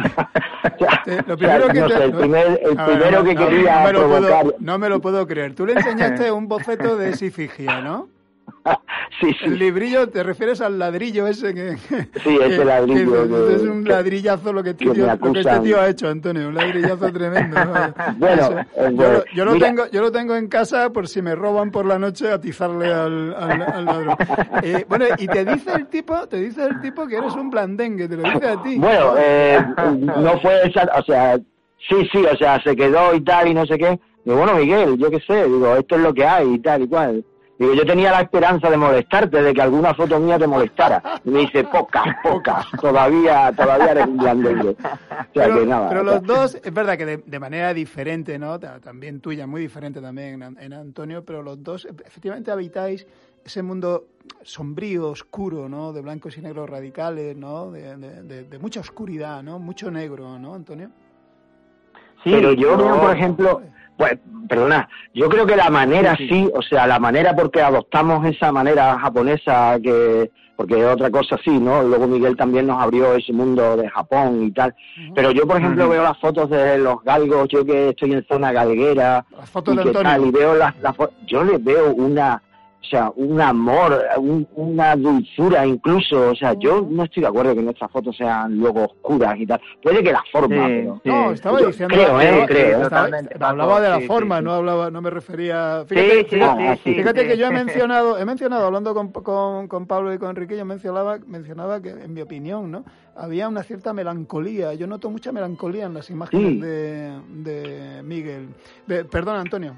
o sea, eh, lo primero o sea, que no te... sé, el, primer, el primero no, que no, quería no me provocar... Puedo, no me lo puedo creer. Tú le enseñaste un boceto de Sifigia, ¿no? sí, sí. El librillo, ¿te refieres al ladrillo ese que...? Sí, ese que, ladrillo. Que, que, es un que, ladrillazo lo que, que, tío, lo que este tío ha hecho, Antonio, un ladrillazo tremendo, ¿no? Bueno, Eso, eh, yo, lo, yo, lo mira, tengo, yo lo tengo en casa por si me roban por la noche atizarle al, al, al ladrón. Eh, bueno, y te dice el tipo, te dice el tipo que eres un blandengue, te lo dice a ti. Bueno, eh, no fue esa, o sea, sí, sí, o sea, se quedó y tal y no sé qué. Digo, bueno, Miguel, yo qué sé, digo, esto es lo que hay y tal y cual. Digo, yo tenía la esperanza de molestarte, de que alguna foto mía te molestara. Y me dice, pocas, pocas, todavía, todavía eres un blandengue. O sea, pero, que nada. Pero o sea, los dos, es verdad que de, de manera diferente, ¿no? También tuya, muy diferente también en, en Antonio, pero los dos efectivamente habitáis ese mundo sombrío, oscuro, ¿no? De blancos y negros radicales, ¿no? De, de, de, de mucha oscuridad, ¿no? Mucho negro, ¿no, Antonio? Sí, pero yo veo, no, por ejemplo, pues, perdona, yo creo que la manera sí, sí, o sea, la manera porque adoptamos esa manera japonesa que, porque es otra cosa sí, ¿no? Luego Miguel también nos abrió ese mundo de Japón y tal. Uh-huh. Pero yo, por ejemplo, uh-huh. veo las fotos de los galgos, yo que estoy en zona galguera, las fotos y de que Antonio. Tal, y veo las, las fotos, yo les veo una... O sea, un amor, un, una dulzura incluso. O sea, yo no estoy de acuerdo que nuestras fotos sean luego oscuras y tal. Puede que la forma, sí, pero... Sí. No, estaba yo diciendo... Creo, eh, creo. Estaba, hablaba de la sí, forma, sí, sí. no hablaba, no me refería... Fíjate, sí, sí, fíjate, sí, fíjate sí, que sí. yo he mencionado, he mencionado hablando con, con, con Pablo y con Enrique, yo mencionaba, mencionaba que, en mi opinión, ¿no? Había una cierta melancolía. Yo noto mucha melancolía en las imágenes sí. de, de Miguel. De, perdona, Antonio.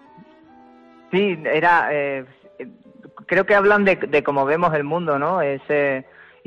Sí, era... Eh... Creo que hablan de, de cómo vemos el mundo, ¿no? Ese,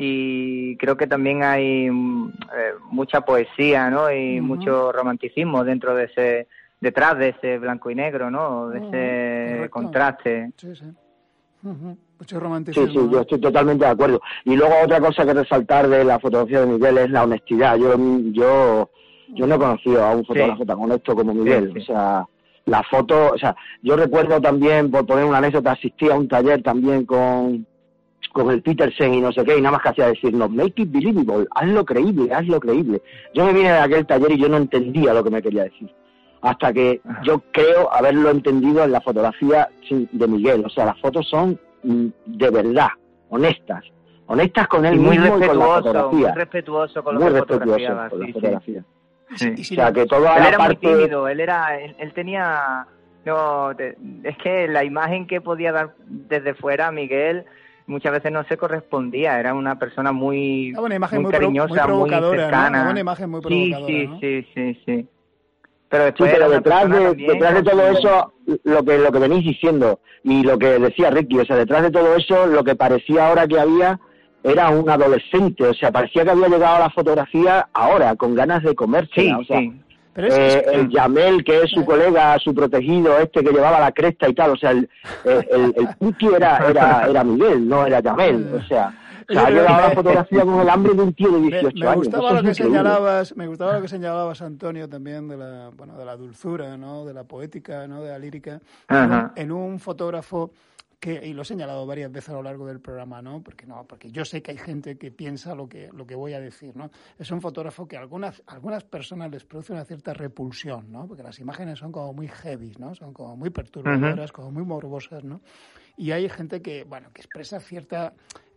y creo que también hay eh, mucha poesía, ¿no? Y uh-huh. mucho romanticismo dentro de ese, detrás de ese blanco y negro, ¿no? De ese uh-huh. contraste. Sí, sí. Uh-huh. Mucho romanticismo. Sí, sí, yo estoy totalmente de acuerdo. Y luego otra cosa que resaltar de la fotografía de Miguel es la honestidad. Yo, yo, yo no he conocido a un fotógrafo sí. tan honesto como Miguel, sí, sí. o sea... La foto, o sea, yo recuerdo también, por poner una anécdota, asistí a un taller también con, con el Petersen y no sé qué, y nada más que hacía decirnos, make it believable, hazlo creíble, hazlo creíble. Yo me vine de aquel taller y yo no entendía lo que me quería decir, hasta que yo creo haberlo entendido en la fotografía de Miguel. O sea, las fotos son de verdad, honestas, honestas con él y muy mismo y con la fotografía. Muy respetuoso con lo muy que respetuoso fotografiaba. con la sí, fotografía. Sí. Sí. O sea, que toda él la era parte... muy tímido, él era, él, él tenía, no, te, es que la imagen que podía dar desde fuera Miguel muchas veces no se correspondía, era una persona muy, una imagen muy muy cariñosa, pro, muy provocadora, muy cercana. ¿no? Una imagen muy provocadora, sí, sí, ¿no? sí, sí, sí. Pero después sí, pero era detrás de, también, detrás de todo eso, lo que lo que venís diciendo y lo que decía Ricky, o sea, detrás de todo eso, lo que parecía ahora que había era un adolescente, o sea, parecía que había llegado a la fotografía ahora, con ganas de comérsela, sí, o sea, sí. Pero es, eh, es, el Yamel, que es su eh. colega, su protegido, este que llevaba la cresta y tal, o sea, el el, el, el Puki era, era, era Miguel, no era Yamel, o sea... O sea, ha llegado la fotografía con el hambre de un tío de dieciocho me, me años. Gustaba lo que señalabas, me gustaba lo que señalabas, Antonio, también de la, bueno, de la dulzura, ¿no? De la poética, ¿no? De la lírica. En un, en un fotógrafo que, y lo he señalado varias veces a lo largo del programa, ¿no? Porque no, porque yo sé que hay gente que piensa lo que, lo que voy a decir, ¿no? Es un fotógrafo que a algunas, algunas personas les produce una cierta repulsión, ¿no? Porque las imágenes son como muy heavy, ¿no? Son como muy perturbadoras, uh-huh. como muy morbosas, ¿no? Y hay gente que, bueno, que expresa cierta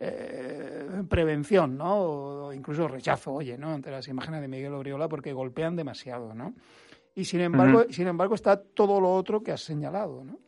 eh, prevención, ¿no? O incluso rechazo, oye, ¿no? Ante las imágenes de Miguel Oriola porque golpean demasiado, ¿no? Y sin embargo, uh-huh. sin embargo está todo lo otro que has señalado, ¿no?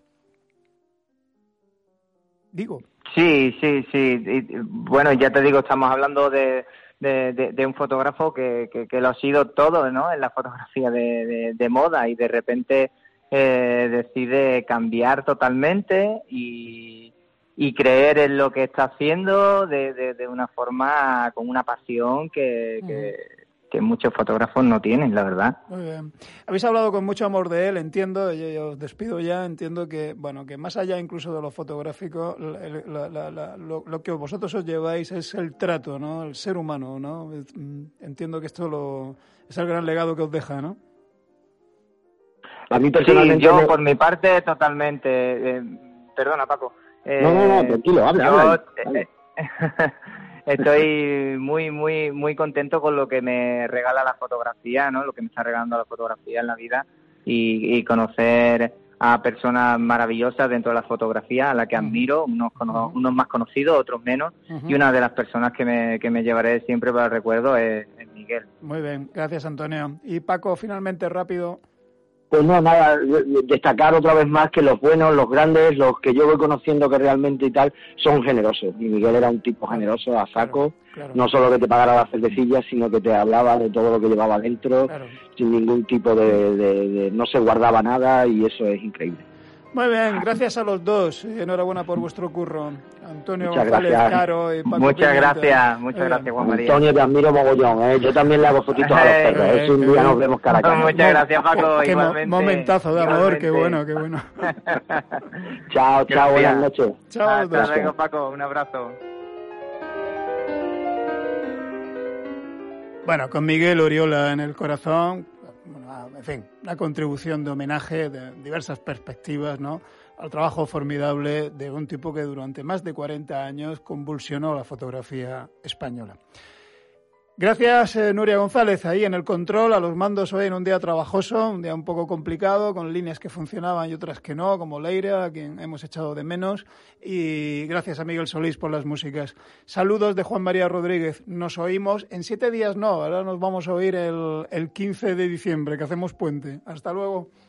Digo. Sí, sí, sí. Y, bueno, ya te digo, estamos hablando de, de, de, de un fotógrafo que, que, que lo ha sido todo, ¿no? En la fotografía de, de, de moda y de repente... Eh, decide cambiar totalmente y, y creer en lo que está haciendo de, de, de una forma, con una pasión que, uh-huh. que, que muchos fotógrafos no tienen, la verdad. Muy bien. Habéis hablado con mucho amor de él, entiendo, yo, yo os despido ya, entiendo que, bueno, que más allá incluso de lo fotográfico, la, la, la, lo, lo que vosotros os lleváis es el trato, ¿no? El ser humano, ¿no? Entiendo que esto lo, es el gran legado que os deja, ¿no? A mí personalmente... Sí, yo me... por mi parte totalmente... Eh, perdona, Paco. Eh, no, no, no, tranquilo, habla, yo, habla. Eh, estoy muy, muy, muy contento con lo que me regala la fotografía, ¿no? Lo que me está regalando la fotografía en la vida y, y conocer a personas maravillosas dentro de la fotografía, a la que admiro, unos, cono- unos más conocidos, otros menos, Uh-huh. y una de las personas que me, que me llevaré siempre para el recuerdo es, es Miguel. Muy bien, gracias Antonio. Y Paco, finalmente rápido. Pues no, nada, destacar otra vez más que los buenos, los grandes, los que yo voy conociendo que realmente y tal, son generosos. Y Miguel era un tipo generoso, a saco, Claro, claro. no solo que te pagara las cervecillas, sino que te hablaba de todo lo que llevaba dentro, Claro. sin ningún tipo de, de, de... no se guardaba nada y eso es increíble. Muy bien, gracias a los dos. Y enhorabuena por vuestro curro. Antonio Muchas González gracias. Caro y Paco Muchas Pimienta. gracias, muchas Muy bien. gracias, Juan María. Antonio, te admiro mogollón, ¿eh? Yo también le hago fotitos a los Eh, perros, ¿eh? Si un qué día bien. nos vemos cara a cara. Muchas gracias, Paco, Qué mo- igualmente. momentazo de amor, Igualmente. qué bueno, qué bueno. Chao, chao, Gracias. buenas noches. Chao a los dos. Hasta luego, Paco, un abrazo. Bueno, con Miguel Oriola en el corazón, bueno, en fin, una contribución de homenaje de diversas perspectivas, ¿no?, al trabajo formidable de un tipo que durante más de cuarenta años convulsionó la fotografía española. Gracias, eh, Nuria González, ahí en el control, a los mandos hoy en un día trabajoso, un día un poco complicado, con líneas que funcionaban y otras que no, como Leire, a quien hemos echado de menos, y gracias a Miguel Solís por las músicas. Saludos de Juan María Rodríguez. Nos oímos en siete días, no, ahora nos vamos a oír el, el quince de diciembre, que hacemos puente. Hasta luego.